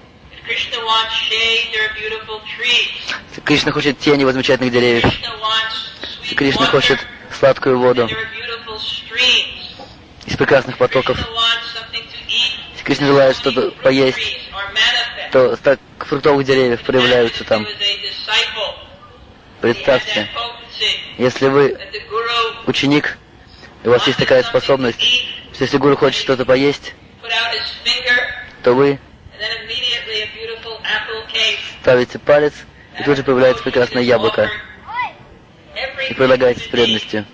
Кришна хочет тени замечательных деревьев. Кришна хочет сладкую воду из прекрасных потоков. Если Кришна желает что-то поесть, то так фруктовых деревьев проявляются там. Представьте, если вы ученик, и у вас есть такая способность, что если гуру хочет что-то поесть, то вы ставите палец, и тут же появляется прекрасное яблоко, и предлагаете с преданностью.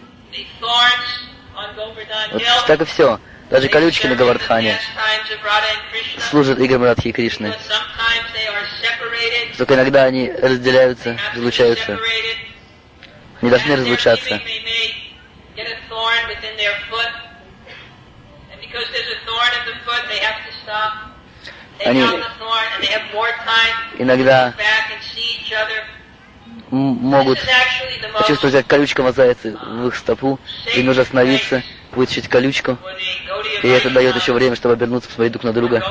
Вот так и все. Даже колючки на Говердхане служат играм Радхи и Кришны. Только иногда они разделяются, разлучаются. Не должны разлучаться. Они иногда могут почувствовать, как колючка вонзается в их стопу, и нужно остановиться, вытащить колючку, и это дает еще время, чтобы обернуться, посмотреть друг на друга.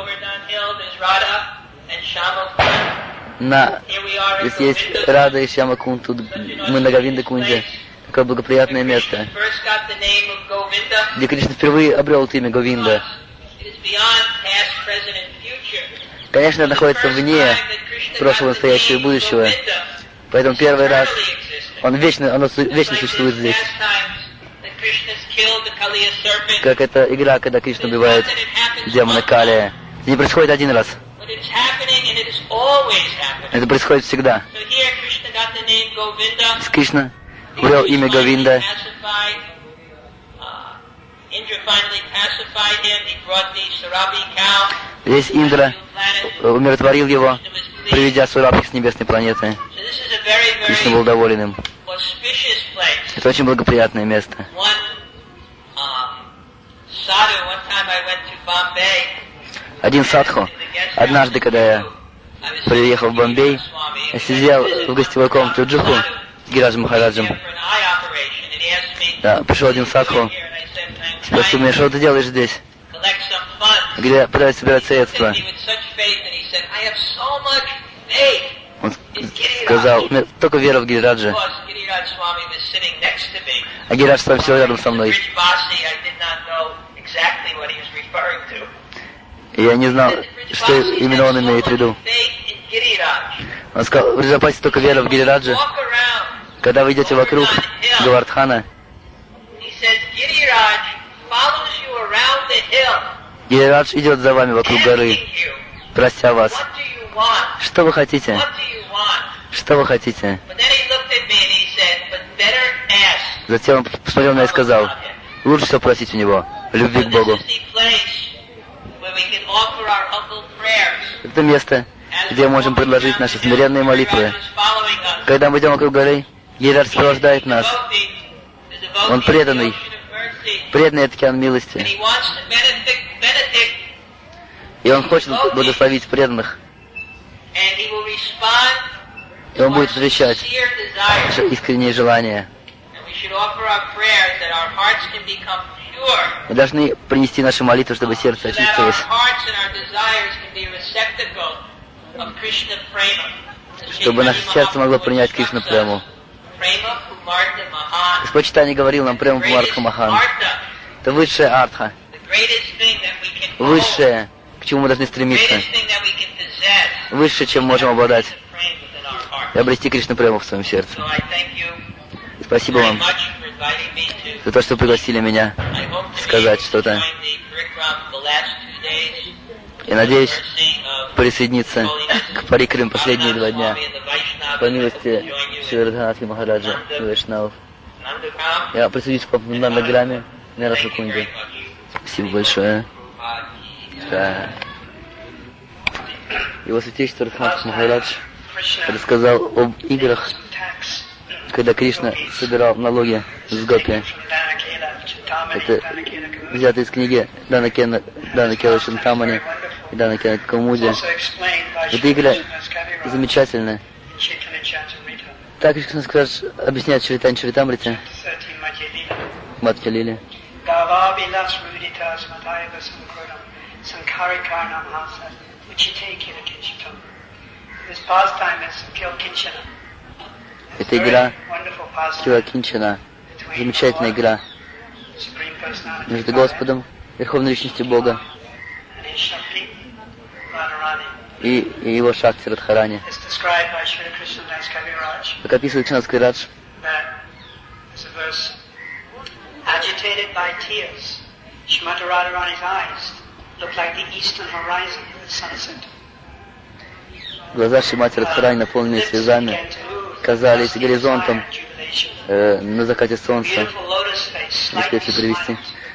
Здесь есть Рада и Шьяма Кунд, тут мы на Говинда Кунде, такое благоприятное место, где Кришна впервые обрел это имя Говинда. Конечно, это находится вне прошлого, настоящего и будущего. Поэтому первый раз оно вечно существует здесь. Как эта игра, когда Кришна убивает демона Калия. Это не происходит один раз. Это происходит всегда. Кришна обрел имя Говинда. Здесь Индра умиротворил его, приведя Сурабхи с небесной планеты. Кришна был доволен им. Это очень благоприятное место. Один садху, однажды, когда я приехал в Бомбей, я сидел в гостевой комнате у Джуху с Гираджем Махараджем. Да, пришел один садху, спросил меня, что ты делаешь здесь? Где я пытаюсь собирать средства. Он сказал, у меня только вера в Гирираджа. А Гирирадж Свами сел рядом со мной. И я не знал, что именно он имеет в виду. Он сказал, в Бриджапасе только вера в Гирираджа. Когда вы идете вокруг Говердхана, Гирирадж идет за вами вокруг горы, прося вас. Что вы хотите? Что вы хотите? Затем он посмотрел на меня и сказал, лучше всего просить у него любви к Богу. Это место, где мы можем предложить наши смиренные молитвы. Когда мы идем вокруг горы, Гирирадж сопровождает нас. Он преданный океан милости. И он хочет благословить преданных. И он будет отвечать наши искренние желания. Мы должны принести наши молитвы, чтобы сердце очистилось, чтобы наше сердце могло принять Кришна Прему. Господь Чайтанья говорил нам Према Пумартха Махан. Это высшая артха, высшее, к чему мы должны стремиться, высшее, чем можем обладать, и обрести Кришна Прему в своем сердце. Спасибо вам за то, что пригласили меня сказать что-то. Я надеюсь присоединиться к парикрам последние 2 дня по милости Шри Радханатхи Махараджа и Вайшнавов. Я присоединюсь к Нандаграме на Расакунде. Спасибо большое. Его святейшество Радханатхи Махарадж рассказал об играх, когда Кришна собирал налоги с гопи. Это взято из книги Данакела Шинтамани и Данакела Каумуди. Эта игра замечательная. Так Кришна Скрадж объясняет Чаритань Чаритамрите, Матхя Лили. Это игра Кила Кинчана, замечательная игра между Господом, Верховной Личностью Бога и его Шакти Радхарани. Как описывает Кришна Скрадж, глаза Шримати Радхарани, наполненные слезами, казались горизонтом на закате солнца, если все привести.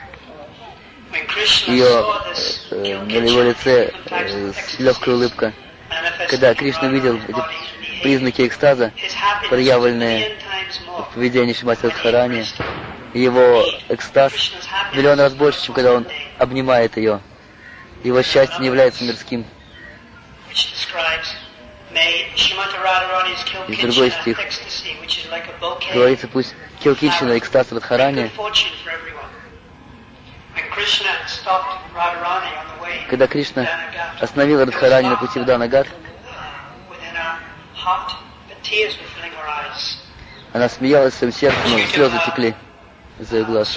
Ее на его лице легкая улыбка. Когда Кришна видел эти признаки экстаза, проявленные в поведении Шримати Радхарани, его экстаз в миллион раз больше, чем когда он обнимает ее. Его счастье не является мирским. И другой стих говорится, пусть Килкинчина, экстаз Радхарани, когда Кришна остановил Радхарани на пути в Данагат, она смеялась в своем сердце, но слезы текли из ее глаз.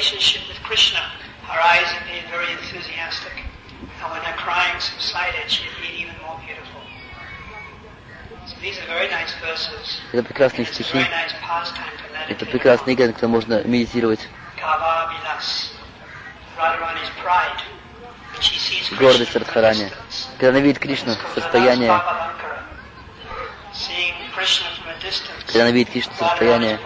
Это прекрасные стихи. Это прекрасный игра, на которой можно медитировать. Гордость Радхарани. Когда она видит Кришну, состояние, когда она видит Кришну, состояние,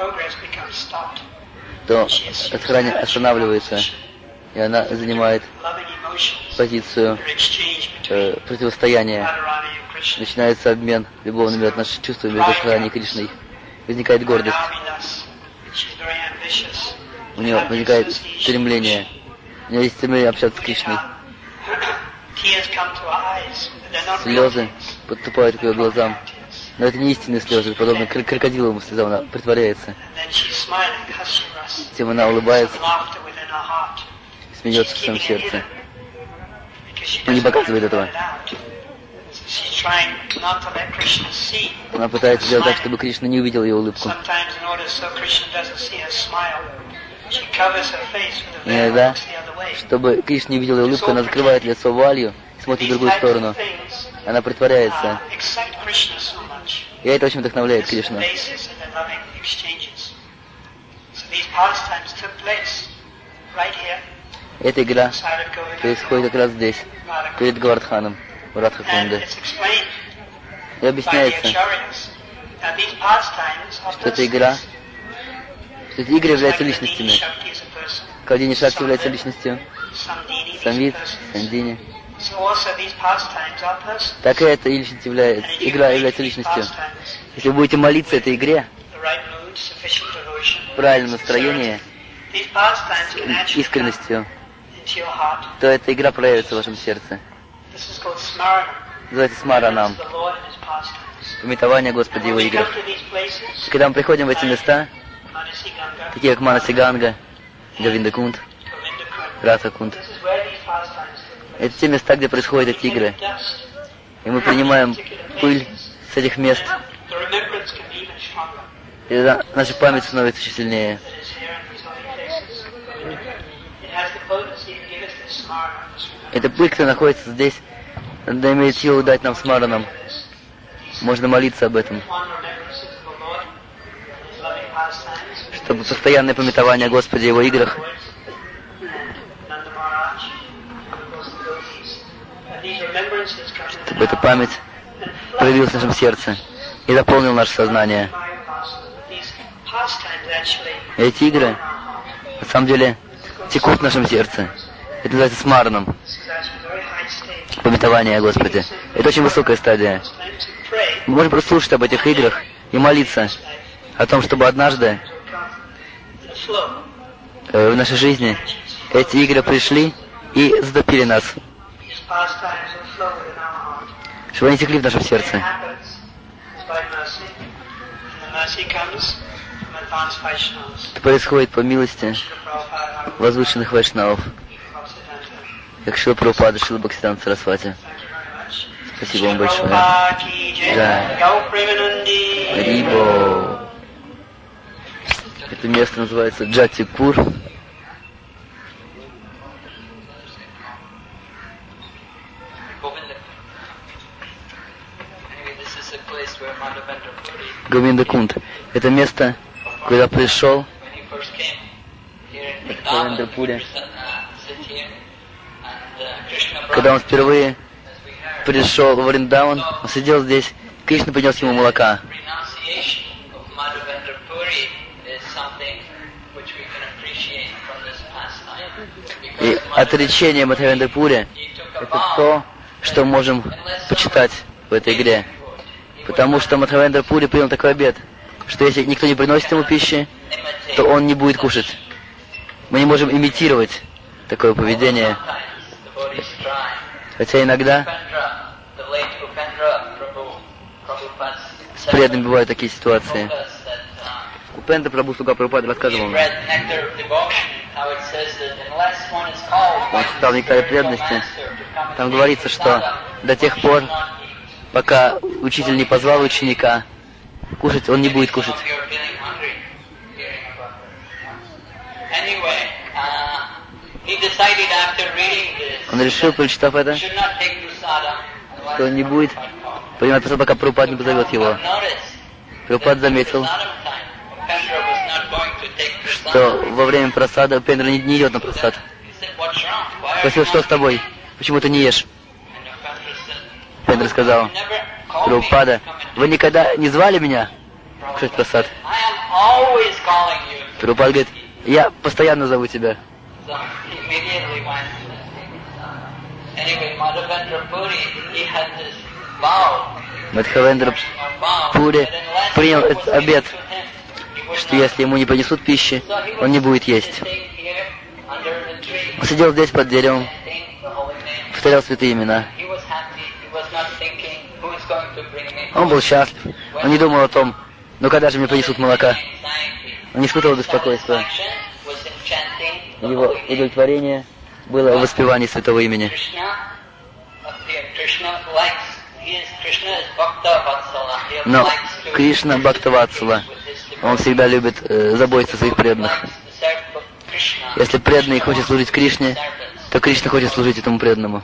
то Радхарани останавливается, и она занимает позицию противостояния. Начинается обмен любовными чувствами между Радхарани и Кришной. Возникает гордость. У нее возникает стремление. У нее есть стремление общаться с Кришной. Слезы подступают к ее глазам. Но это не истинные слезы, подобно крокодиловым слезам. Она притворяется. Затем она улыбается, смеется в своем сердце. Но не показывает этого. Она пытается сделать так, чтобы Кришна не увидел ее улыбку. Иногда, чтобы Кришна не видел ее улыбку, она закрывает лицо вуалью и смотрит в другую сторону. Она притворяется. И это очень вдохновляет Кришну. Эта игра происходит как раз здесь, перед Говардханом, в Радха-кунде. И объясняется, что эта игра, что эти игры являются личностями. Калдини Шакти является личностью, Самвит, Сандини, So also these pastimes are personal. Так и эта личность игра является личностью. Если вы будете молиться этой игре, The right mood, sufficient devotion, в правильном настроении, these pastimes can actually come искренностью, into your heart. то эта игра проявится в вашем сердце. This is called smarana. Называется смаранам. The Lord and His pastimes. Пометование Господи в And Его when we играх. come to these places, Когда мы приходим в эти места, Manasi Ganga, такие как Манасиганга, Говиндакунд, Govinda Kund, Радхакунд, this is where these pastimes take place. это те места, где происходят эти игры. Dust. И мы принимаем пыль с этих мест, The remembrance can be even stronger. и тогда наша память становится еще сильнее. That is here in these holy places. It has the potency to give us this smarana, this remembrance. Эта пыль, которая находится здесь, она имеет силу дать нам смаранам. Можно молиться об этом, One remembrances of the Lord and His loving pastimes. чтобы постоянное пометование о Господе и Его играх, Nanda Maharaj, and of course the gopis. And these remembrances come into чтобы эта the память проявилась в нашем сердце и дополнила наше сознание. These pastimes actually И эти игры, на самом деле, текут в нашем сердце. Это называется смараном, this is actually a very high stage. пометование о Господе. Это очень высокая стадия. It's time to pray Мы можем просто слушать об этих играх и молиться о том, чтобы однажды in a flow. в нашей жизни эти игры пришли и затопили нас, These pastimes will flow within our heart. чтобы они текли в нашем It сердце. happens is by mercy. And the mercy comes from advanced Vaishnavas. Это происходит по милости Srila Prabhupada, возвышенных вайшнавов, Bhaktivedanta. как Шрила Прабхупада, Шрила Бхактисиданта Сарасвати. Thank you very much. Спасибо вам большое. Prabhupada ki jai. Да. Gau Premanandi. Харибо. Это место называется Джатипур. Govinda. Anyway, this is a place where Madhavendra Puri, Говиндакунд. Это место, куда пришел when he first came here in Говиндра Vrindavan, Пури. Krishna sit here, and Krishna brought, Когда он впервые as we heard, пришел в Вриндаван, он сидел здесь, Кришна принес ему молока. renunciation of Madhavendra Puri is something which we can appreciate from this pastime. И Because отречение Мадхавендра Пури he took a — это vow то, что можем почитать в этой игре. Потому что Мадхавендра Пури принял такой обет, что если никто не приносит ему пищи, то он не будет кушать. Мы не можем имитировать такое поведение, хотя иногда с преданными бывают такие ситуации. Упендра Прабху, слуга Прабхупады, рассказывал нам. Он читал «Нектар преданности». Там говорится, что до тех пор, пока учитель не позвал ученика кушать, он не будет кушать. Он решил, прочитав это, что он не будет принимать просад, пока Прабхупад не позовет его. Прабхупад заметил, что во время просада Упендра не идет на просад. Спросил, что с тобой? Почему ты не ешь? Упендра сказал: Прабхупада, вы никогда не звали меня кушать просад? Прабхупад говорит: я постоянно зову тебя. Мадхавендра Пури принял этот обет, что если ему не принесут пищи, он не будет есть. Он сидел здесь под деревом, повторял святые имена. Он был счастлив. Он не думал о том, ну когда же мне принесут молока. Он не испытывал беспокойства. Его удовлетворение было в воспевании святого имени. Но Кришна Бхактаватсала, он всегда любит заботиться о своих преданных. Если преданный хочет служить Кришне, то Кришна хочет служить этому преданному.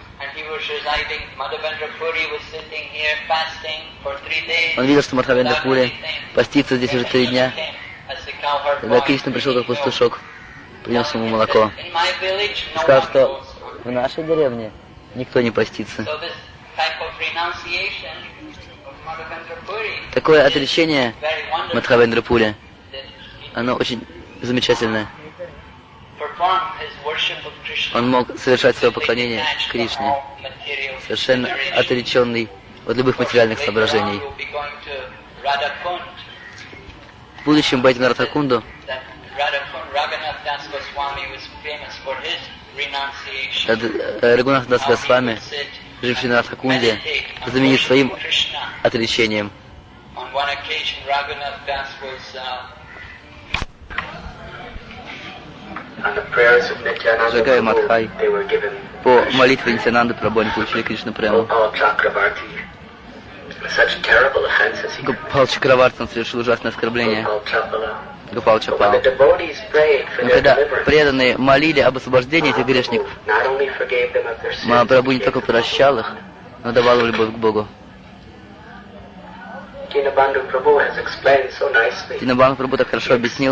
Он видел, что Мадхавендра Пури постится здесь уже 3 дня. Когда Кришна пришел как пастушок, принес ему молоко. Сказал, что в нашей деревне никто не постится. Такое отречение Мадхавендра Пури, оно очень замечательное. Он мог совершать свое поклонение Кришне, совершенно отреченный от любых материальных соображений. В будущем пойти на Радхакунду, Рагунат Дас Госвами, живший на Радхакунде, знаменит своим отречением. Джагай Мадхай, по молитве Нитьянанды Прабху они получили Кришна Прему. Гопал Чакраварти, он совершил ужасное оскорбление. Гопал Чапал. Но когда преданные молили об освобождении этих грешников, Махапрабху не только прощал их, но давал им любовь к Богу. Динабанду Прабху так хорошо объяснил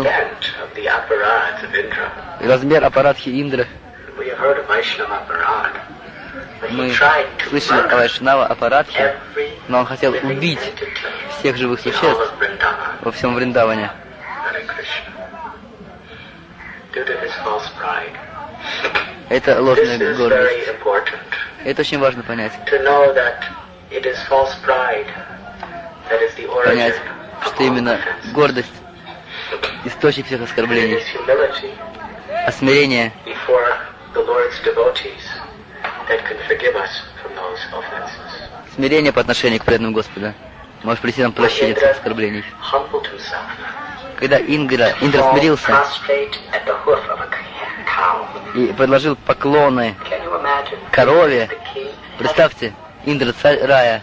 размер аппаратхи Индры. Мы слышали о Вайшнава аппаратхе, но он хотел убить всех живых существ во всем Вриндаване. Это ложная гордость. Это очень важно понять. Понять, что именно гордость — источник всех оскорблений, а смирение по отношению к преданным Господа может прийти нам прощение всех оскорблений. Когда Индра смирился и предложил поклоны корове, представьте, Индра, царь рая,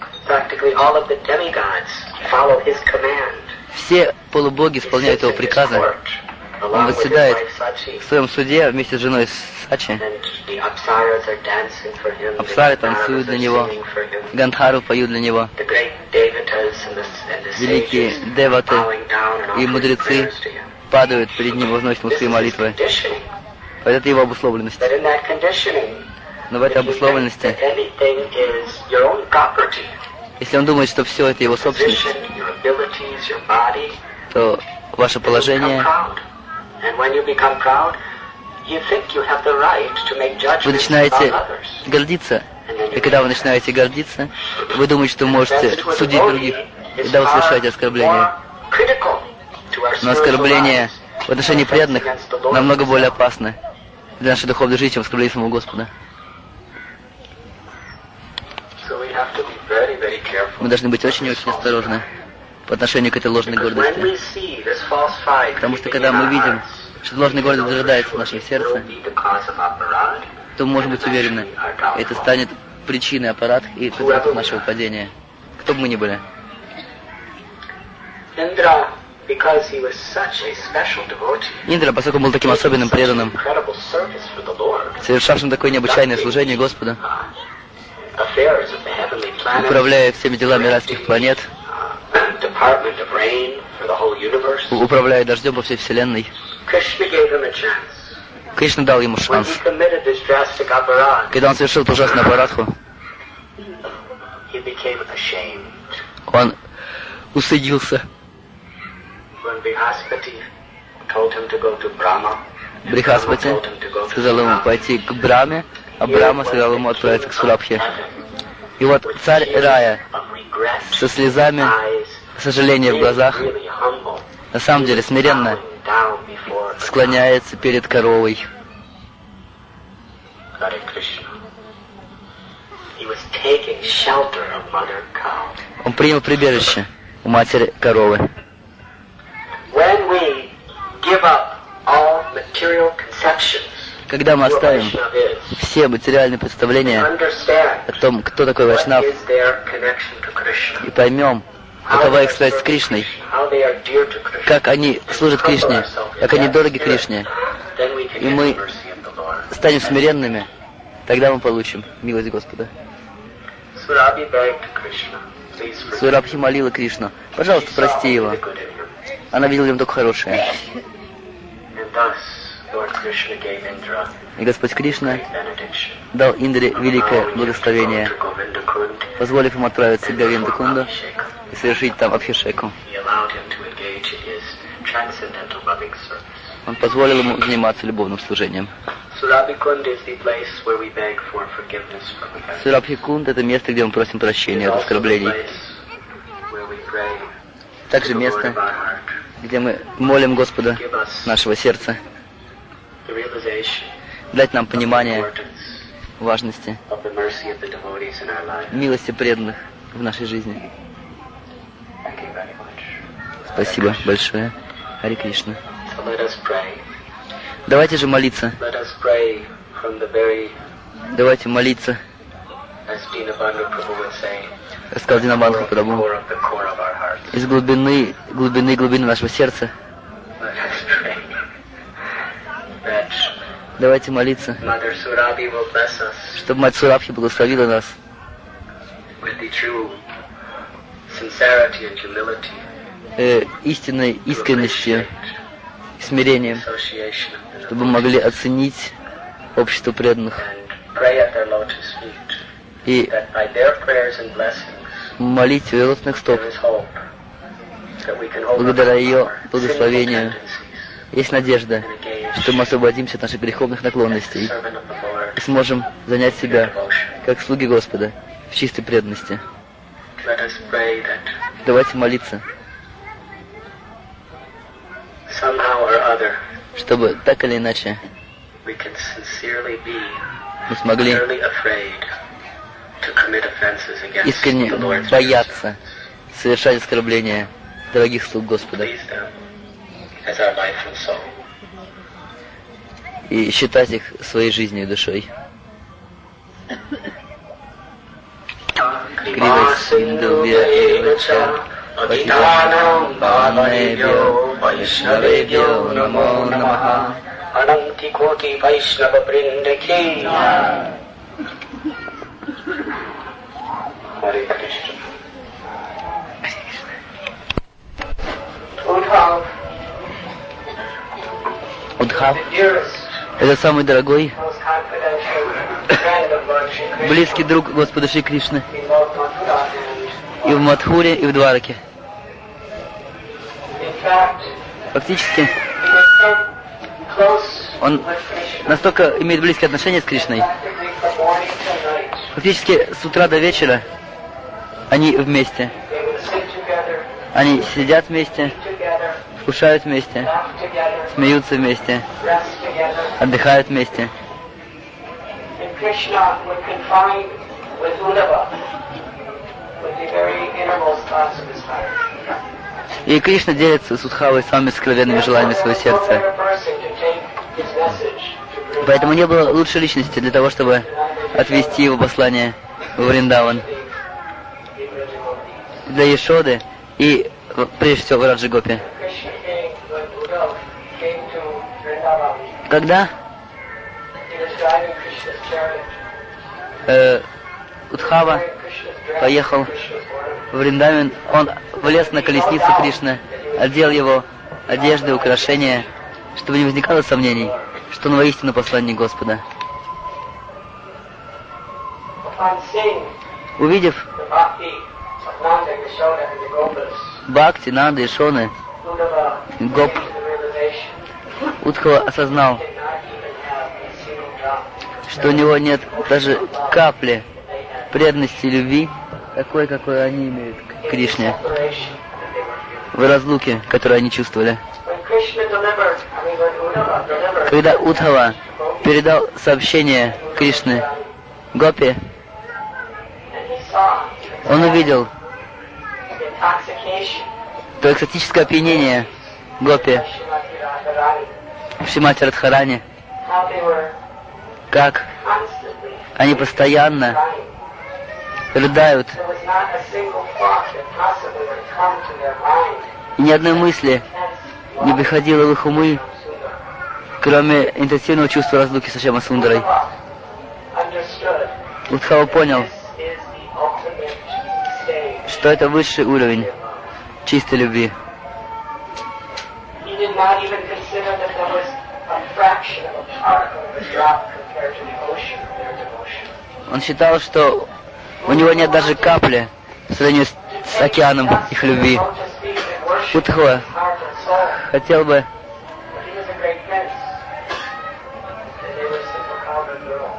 все полубоги исполняют его приказы. Он восседает в своем суде вместе с женой Сачи. Апсары танцуют для него, Гандхару поют для него. Великие деваты и мудрецы падают перед ним, возносят ему свои молитвы. Это его обусловленность. Но в этой обусловленности, если он думает, что все это его собственность, то ваше положение, вы начинаете гордиться. И когда вы начинаете гордиться, вы думаете, что можете судить других, когда вы совершаете оскорбление. Но оскорбление в отношении преданных намного более опасно для нашей духовной жизни, чем оскорбление самого Господа. Мы должны быть очень-очень осторожны по отношению к этой ложной гордости. Потому что когда мы видим, что ложная гордость зарождается в нашем сердце, то мы можем быть уверены, это станет причиной аппарата и причиной нашего падения. Кто бы мы ни были. Индра, поскольку он был таким особенным преданным, совершавшим такое необычайное служение Господу, управляя всеми делами райских планет, управляя дождем по всей Вселенной, Кришна дал ему шанс. Когда он совершил эту ужасную аппаратху, он устыдился. Брихаспати сказал ему пойти к Брахме, а Брахма сказал ему отправиться к Сурабхе. И вот царь рая со слезами сожаления в глазах, на самом деле смиренно склоняется перед коровой. Он принял прибежище у матери коровы. Когда мы оставим все материальные представления о том, кто такой Вайшнав, и поймем, какова их связь с Кришной, как они служат Кришне, как они дороги Кришне, и мы станем смиренными, тогда мы получим милость Господа. Сурабхи молила Кришну: пожалуйста, прости его. Она видела в нем только хорошее. И Господь Кришна дал Индре великое благословение, позволив ему отправиться к Говинда-кунду и совершить там абхишеку. transcendental loving service. Он позволил ему заниматься любовным служением. Surabhikund is the place where we beg for forgiveness from offenses. Сурабхикунд — это место, где мы просим прощения от оскорблений. Where we pray Также to the Lord место, of our heart, где мы молим Господа give us нашего сердца, the realization дать нам of the понимание importance важности of the mercy of the devotees in our life. милости преданных в нашей жизни. Thank you very much. Спасибо большое. Харе Кришна. So let us pray. Давайте же молиться. Let us pray from the very, Давайте молиться, as Dinabandhu Prabhu would say, сказал Динабандха Прабху, core of our hearts. из глубины нашего сердца. Let us pray that Давайте молиться, Mother Surabhi will bless us чтобы Мать Сурабхи благословила нас with the true sincerity and humility, истинной искренностью, смирением, association of the чтобы мы могли оценить общество преданных and pray at their lotus feet, и that by their prayers and blessings молить у ее родственных стоп. there is hope, that we can Благодаря overcome ее our sinful благословению tendencies есть надежда, and engage что мы освободимся от наших греховных as наклонностей servant of the Lord и сможем занять in себя devotion. как слуги Господа в чистой преданности. Let us pray that Давайте молиться, somehow or other чтобы так или иначе we can sincerely be мы смогли utterly afraid to commit offenses against искренне the Lord's бояться совершать оскорбления дорогих слуг Господа please them as our life and soul. и считать их своей жизнью и душой. Криво синду вьяча, патитанам паванебьо, вайшнавебьо намо намаха. Ananti Koti Vaishnava Vrinda Ki. Hare Krishna. Udhav, Удхав the dearest, — это самый дорогой, most confidential friend of Lord Shri Krishna, близкий друг Господа Шри Кришны in both Mathura and и в Мадхуре, и в Двараке. in fact, Фактически, he was so close он with Krishna, настолько имеет близкие отношения с Кришной. practically from morning till night. Фактически, с утра до вечера они вместе. They would sit together, Они сидят вместе, eat together, вкушают вместе, laugh together, смеются вместе, rest together. отдыхают вместе. And Krishna would confine with Uddhava, with the very innermost thoughts of his heart. И Кришна делится с Удхавой самыми сокровенными желаниями своего There was no сердца. better person to take his message to bring Поэтому не было лучшей личности для того, чтобы отвести его послание в Вриндаван the original. для Ешоды и, прежде всего, в Раджагопе. Krishna came when Uddhava came to Vrindavan. Когда He was driving Krishna's chariot. Удхава Krishna's dress, поехал Krishna's word. в Вриндаван, он влез на колесницу Кришны, одел его одежды, украшения, чтобы не возникало сомнений, что он воистину посланник Господа. Upon seeing Увидев the bhakti of Nanda, Yashoda, and the Gopas, Бхакти, Нанды и Шоны, Uddhava Гоп, came to the realization Удхава осознал, he did not even have a single drop что у него нет даже капли преданности и любви, такой, какой они имеют к Кришне, separation that they were feeling. в разлуке, которую они чувствовали. When Krishna delivered, when Uddhava delivered Когда Удхава передал сообщение Кришны Гопи, and he saw он увидел the intoxication то экстатическое опьянение Гопи of Srimati Radharani, в Шримати Радхарани, how they were как constantly они постоянно crying. рыдают, There was not a single thought that possibly would come to their mind. и ни одной мысли Hence, не приходило в их умы, Sundar. кроме интенсивного чувства разлуки с Шьяма Сундарой. Uddhava understood Удхава понял, this is the ultimate stage. что это высший уровень чистой любви. He did not even consider that there was a fraction of a particle of a drop compared to the ocean of their devotion. Он считал, что у него нет даже капли в сравнении с океаном их любви. So to speak, that worship Удхава is part and soul. хотел бы, But he was a great prince. And they were simple common girls.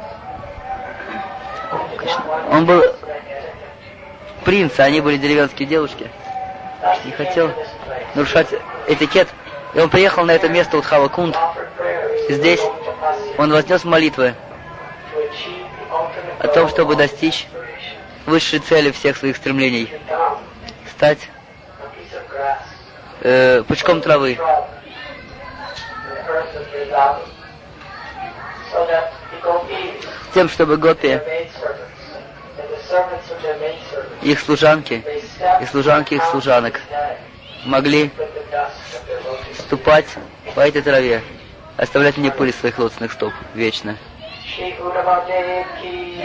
He did not want он был to spread etiquette. принц, а они были деревенские девушки. Thus he Не came хотел to this place, нарушать этикет. И он приехал на это место Удхава-Кунд. offered prayers И здесь to Tapasya, он вознес молитвы to achieve the ultimate о том, goal чтобы of достичь inspiration. высшей цели всех своих стремлений. Become Стать a piece of grass. пучком травы, Shrub, the earth of Vrindavan, so that the gopis, тем, чтобы гопи, their maidservants, and the servants of their maidservants, их служанки they step и служанки их on служанок his head могли with the dust of their lotus. ступать по этой траве, оставлять мне пыль своих лотосных стоп вечно. Shri Uddhava ki.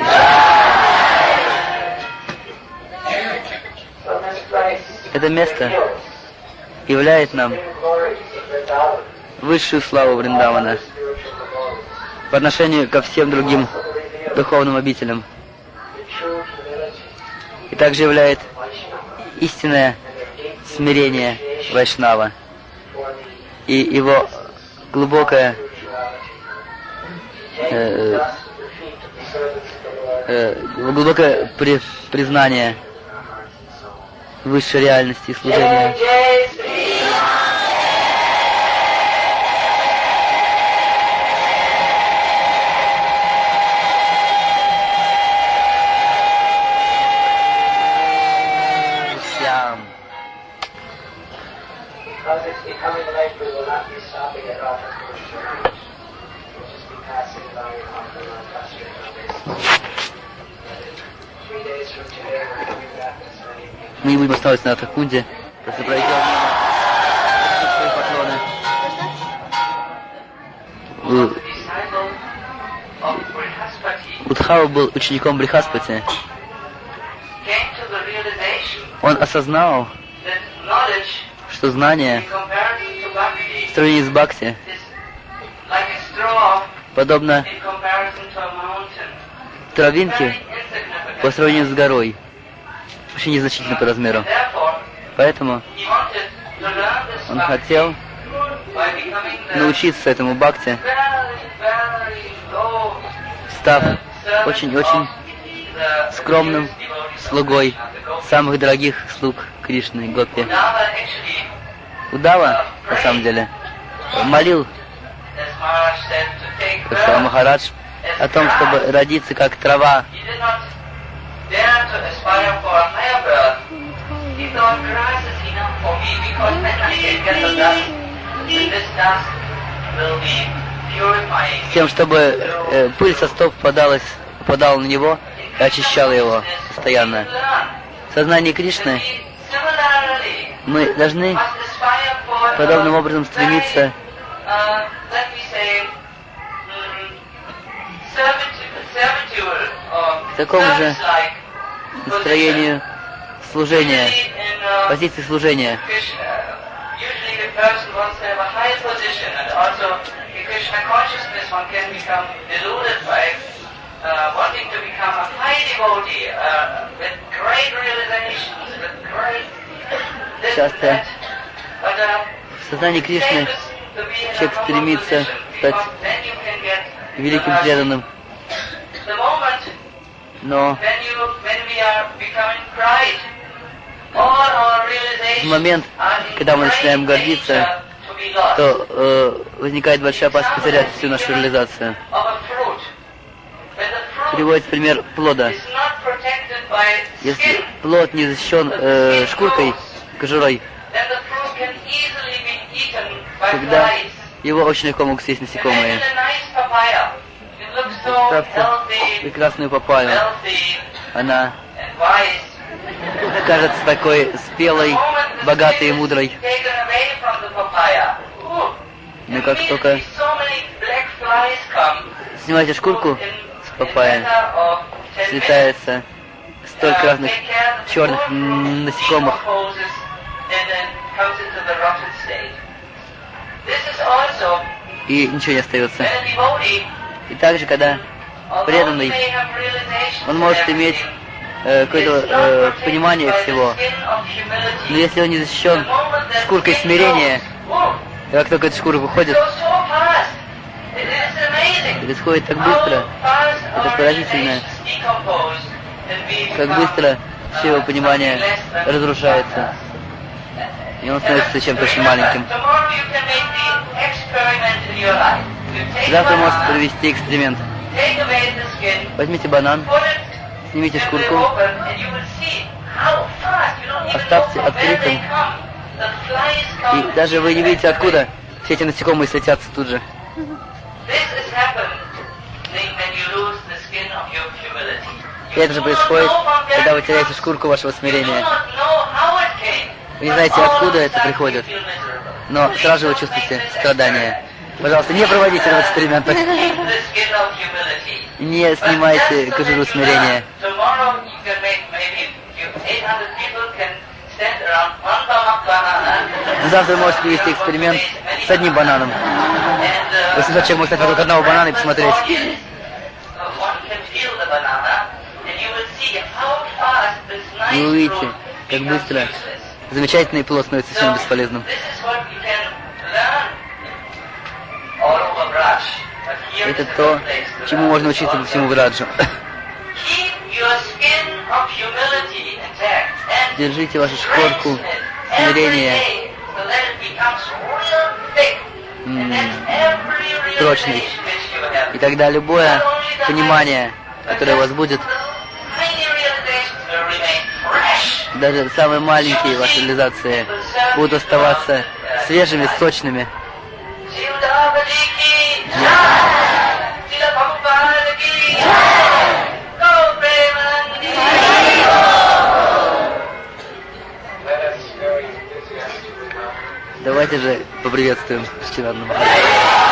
So this place Это место reveals являет нам the glories of Vrindavan, высшую славу Вриндавана spiritual glories, по отношению ко всем другим also reveals духовным обителям. the true humility И также являет of Vaishnava истинное and their deep смирение Вайшнава for the и его глубокое spirituality. Take the dust of the feet of the servants of the Lord. глубокое признание высшей реальности и служения. Jai Jai Sri Сям. Because it's becoming late, we will not be stopping at all for commercial. We'll just be passing by and offering our prostrate 3 days from today, we're coming back to study. Мы не будем оставаться на Атакунде, просто пройдем мимо свои поклоны. Disciple of Brihaspati Удхава был учеником Брихаспати. came to the realization Он осознал, that knowledge что знание in comparison to bhakti в сравнении с Бхакти is like a straw подобно in comparison to a mountain. травинке Very insignificant. по сравнению с горой. Очень незначительно по размеру. Therefore, Поэтому he wanted to learn this он bhakti хотел by becoming the научиться этому Бхакти, very low став servant очень-очень of the скромным devotees of слугой Krishna, the gopis. самых дорогих слуг Кришны, Гопи. Udava actually, Удава, на самом деле, молил, as Maharaj said, to take как сказал birth Махарадж, о том, чтобы родиться как трава. He did not dare to aspire for a higher birth. He thought grass is enough for me because then I can get the dust. And this dust will be purifying. С тем, чтобы пыль со стоп попадала на него и очищала его постоянно. В сознании Кришны Similarly, мы должны must aspire for подобным образом стремиться let me say, servitude or к такому же service-like настроению служения, позиции служения. Usually the person wants to have a high position, and also in Krishna consciousness one can become deluded by wanting to become a high devotee with great realizations, with great this, Часто that. But в сознании Кришны to be in a человек proper стремится position, стать because then you can get великим преданным, the moment но when we are becoming pride, all our realizations в момент, are in когда мы great начинаем гордиться, danger to be lost. то возникает большая опасность потерять всю нашу реализацию. Of a fruit. When the fruit Приводится пример плода. is not protected by Если skin, плод не защищен шкуркой, кожурой, then the fruit can easily be eaten by тогда flies. его очень легко могут съесть насекомые. Imagine a nice papaya. It looks so Представьте healthy, прекрасную папайю. wealthy, Она and wise. кажется такой спелой, богатой и мудрой. Taken away from the papaya. Ooh, Но как только immediately so many black flies come. снимаете шкурку с папайи, matter of 10 minutes. слетается столько разных Take care that the черных whole fruit насекомых. decomposes and then comes into the rotten state. This is also И ничего не остается. when a devotee, И также, когда although he преданный, may have realizations он and может иметь everything, какое-то is not protected понимание by the всего, skin of humility. но если он не защищен шкуркой смирения, Whoa. И как только эта шкура выходит, So fast. It is amazing. происходит так быстро, это поразительно, как быстро все его понимание разрушается. И он становится чем-то очень маленьким. Завтра можете провести эксперимент. Возьмите банан, снимите шкурку, оставьте открытым, и даже вы не видите, откуда все эти насекомые слетятся тут же. И это же происходит, когда вы теряете шкурку вашего смирения. Вы не знаете, откуда это приходит, но сразу же вы чувствуете страдания. Пожалуйста, не проводите этот эксперимент. Не снимайте кожуру смирения. Завтра вы можете провести эксперимент с одним бананом. 800 человек может вокруг одного банана и посмотреть. Вы увидите, как быстро замечательный плод становится совсем бесполезным. Это то, чему можно учиться по всему Враджу. Держите вашу шкурку смирения прочной. И тогда любое понимание, которое у вас будет, даже самые маленькие ваши реализации будут оставаться свежими, сочными. Давайте же поприветствуем Шчиварну Махараджу.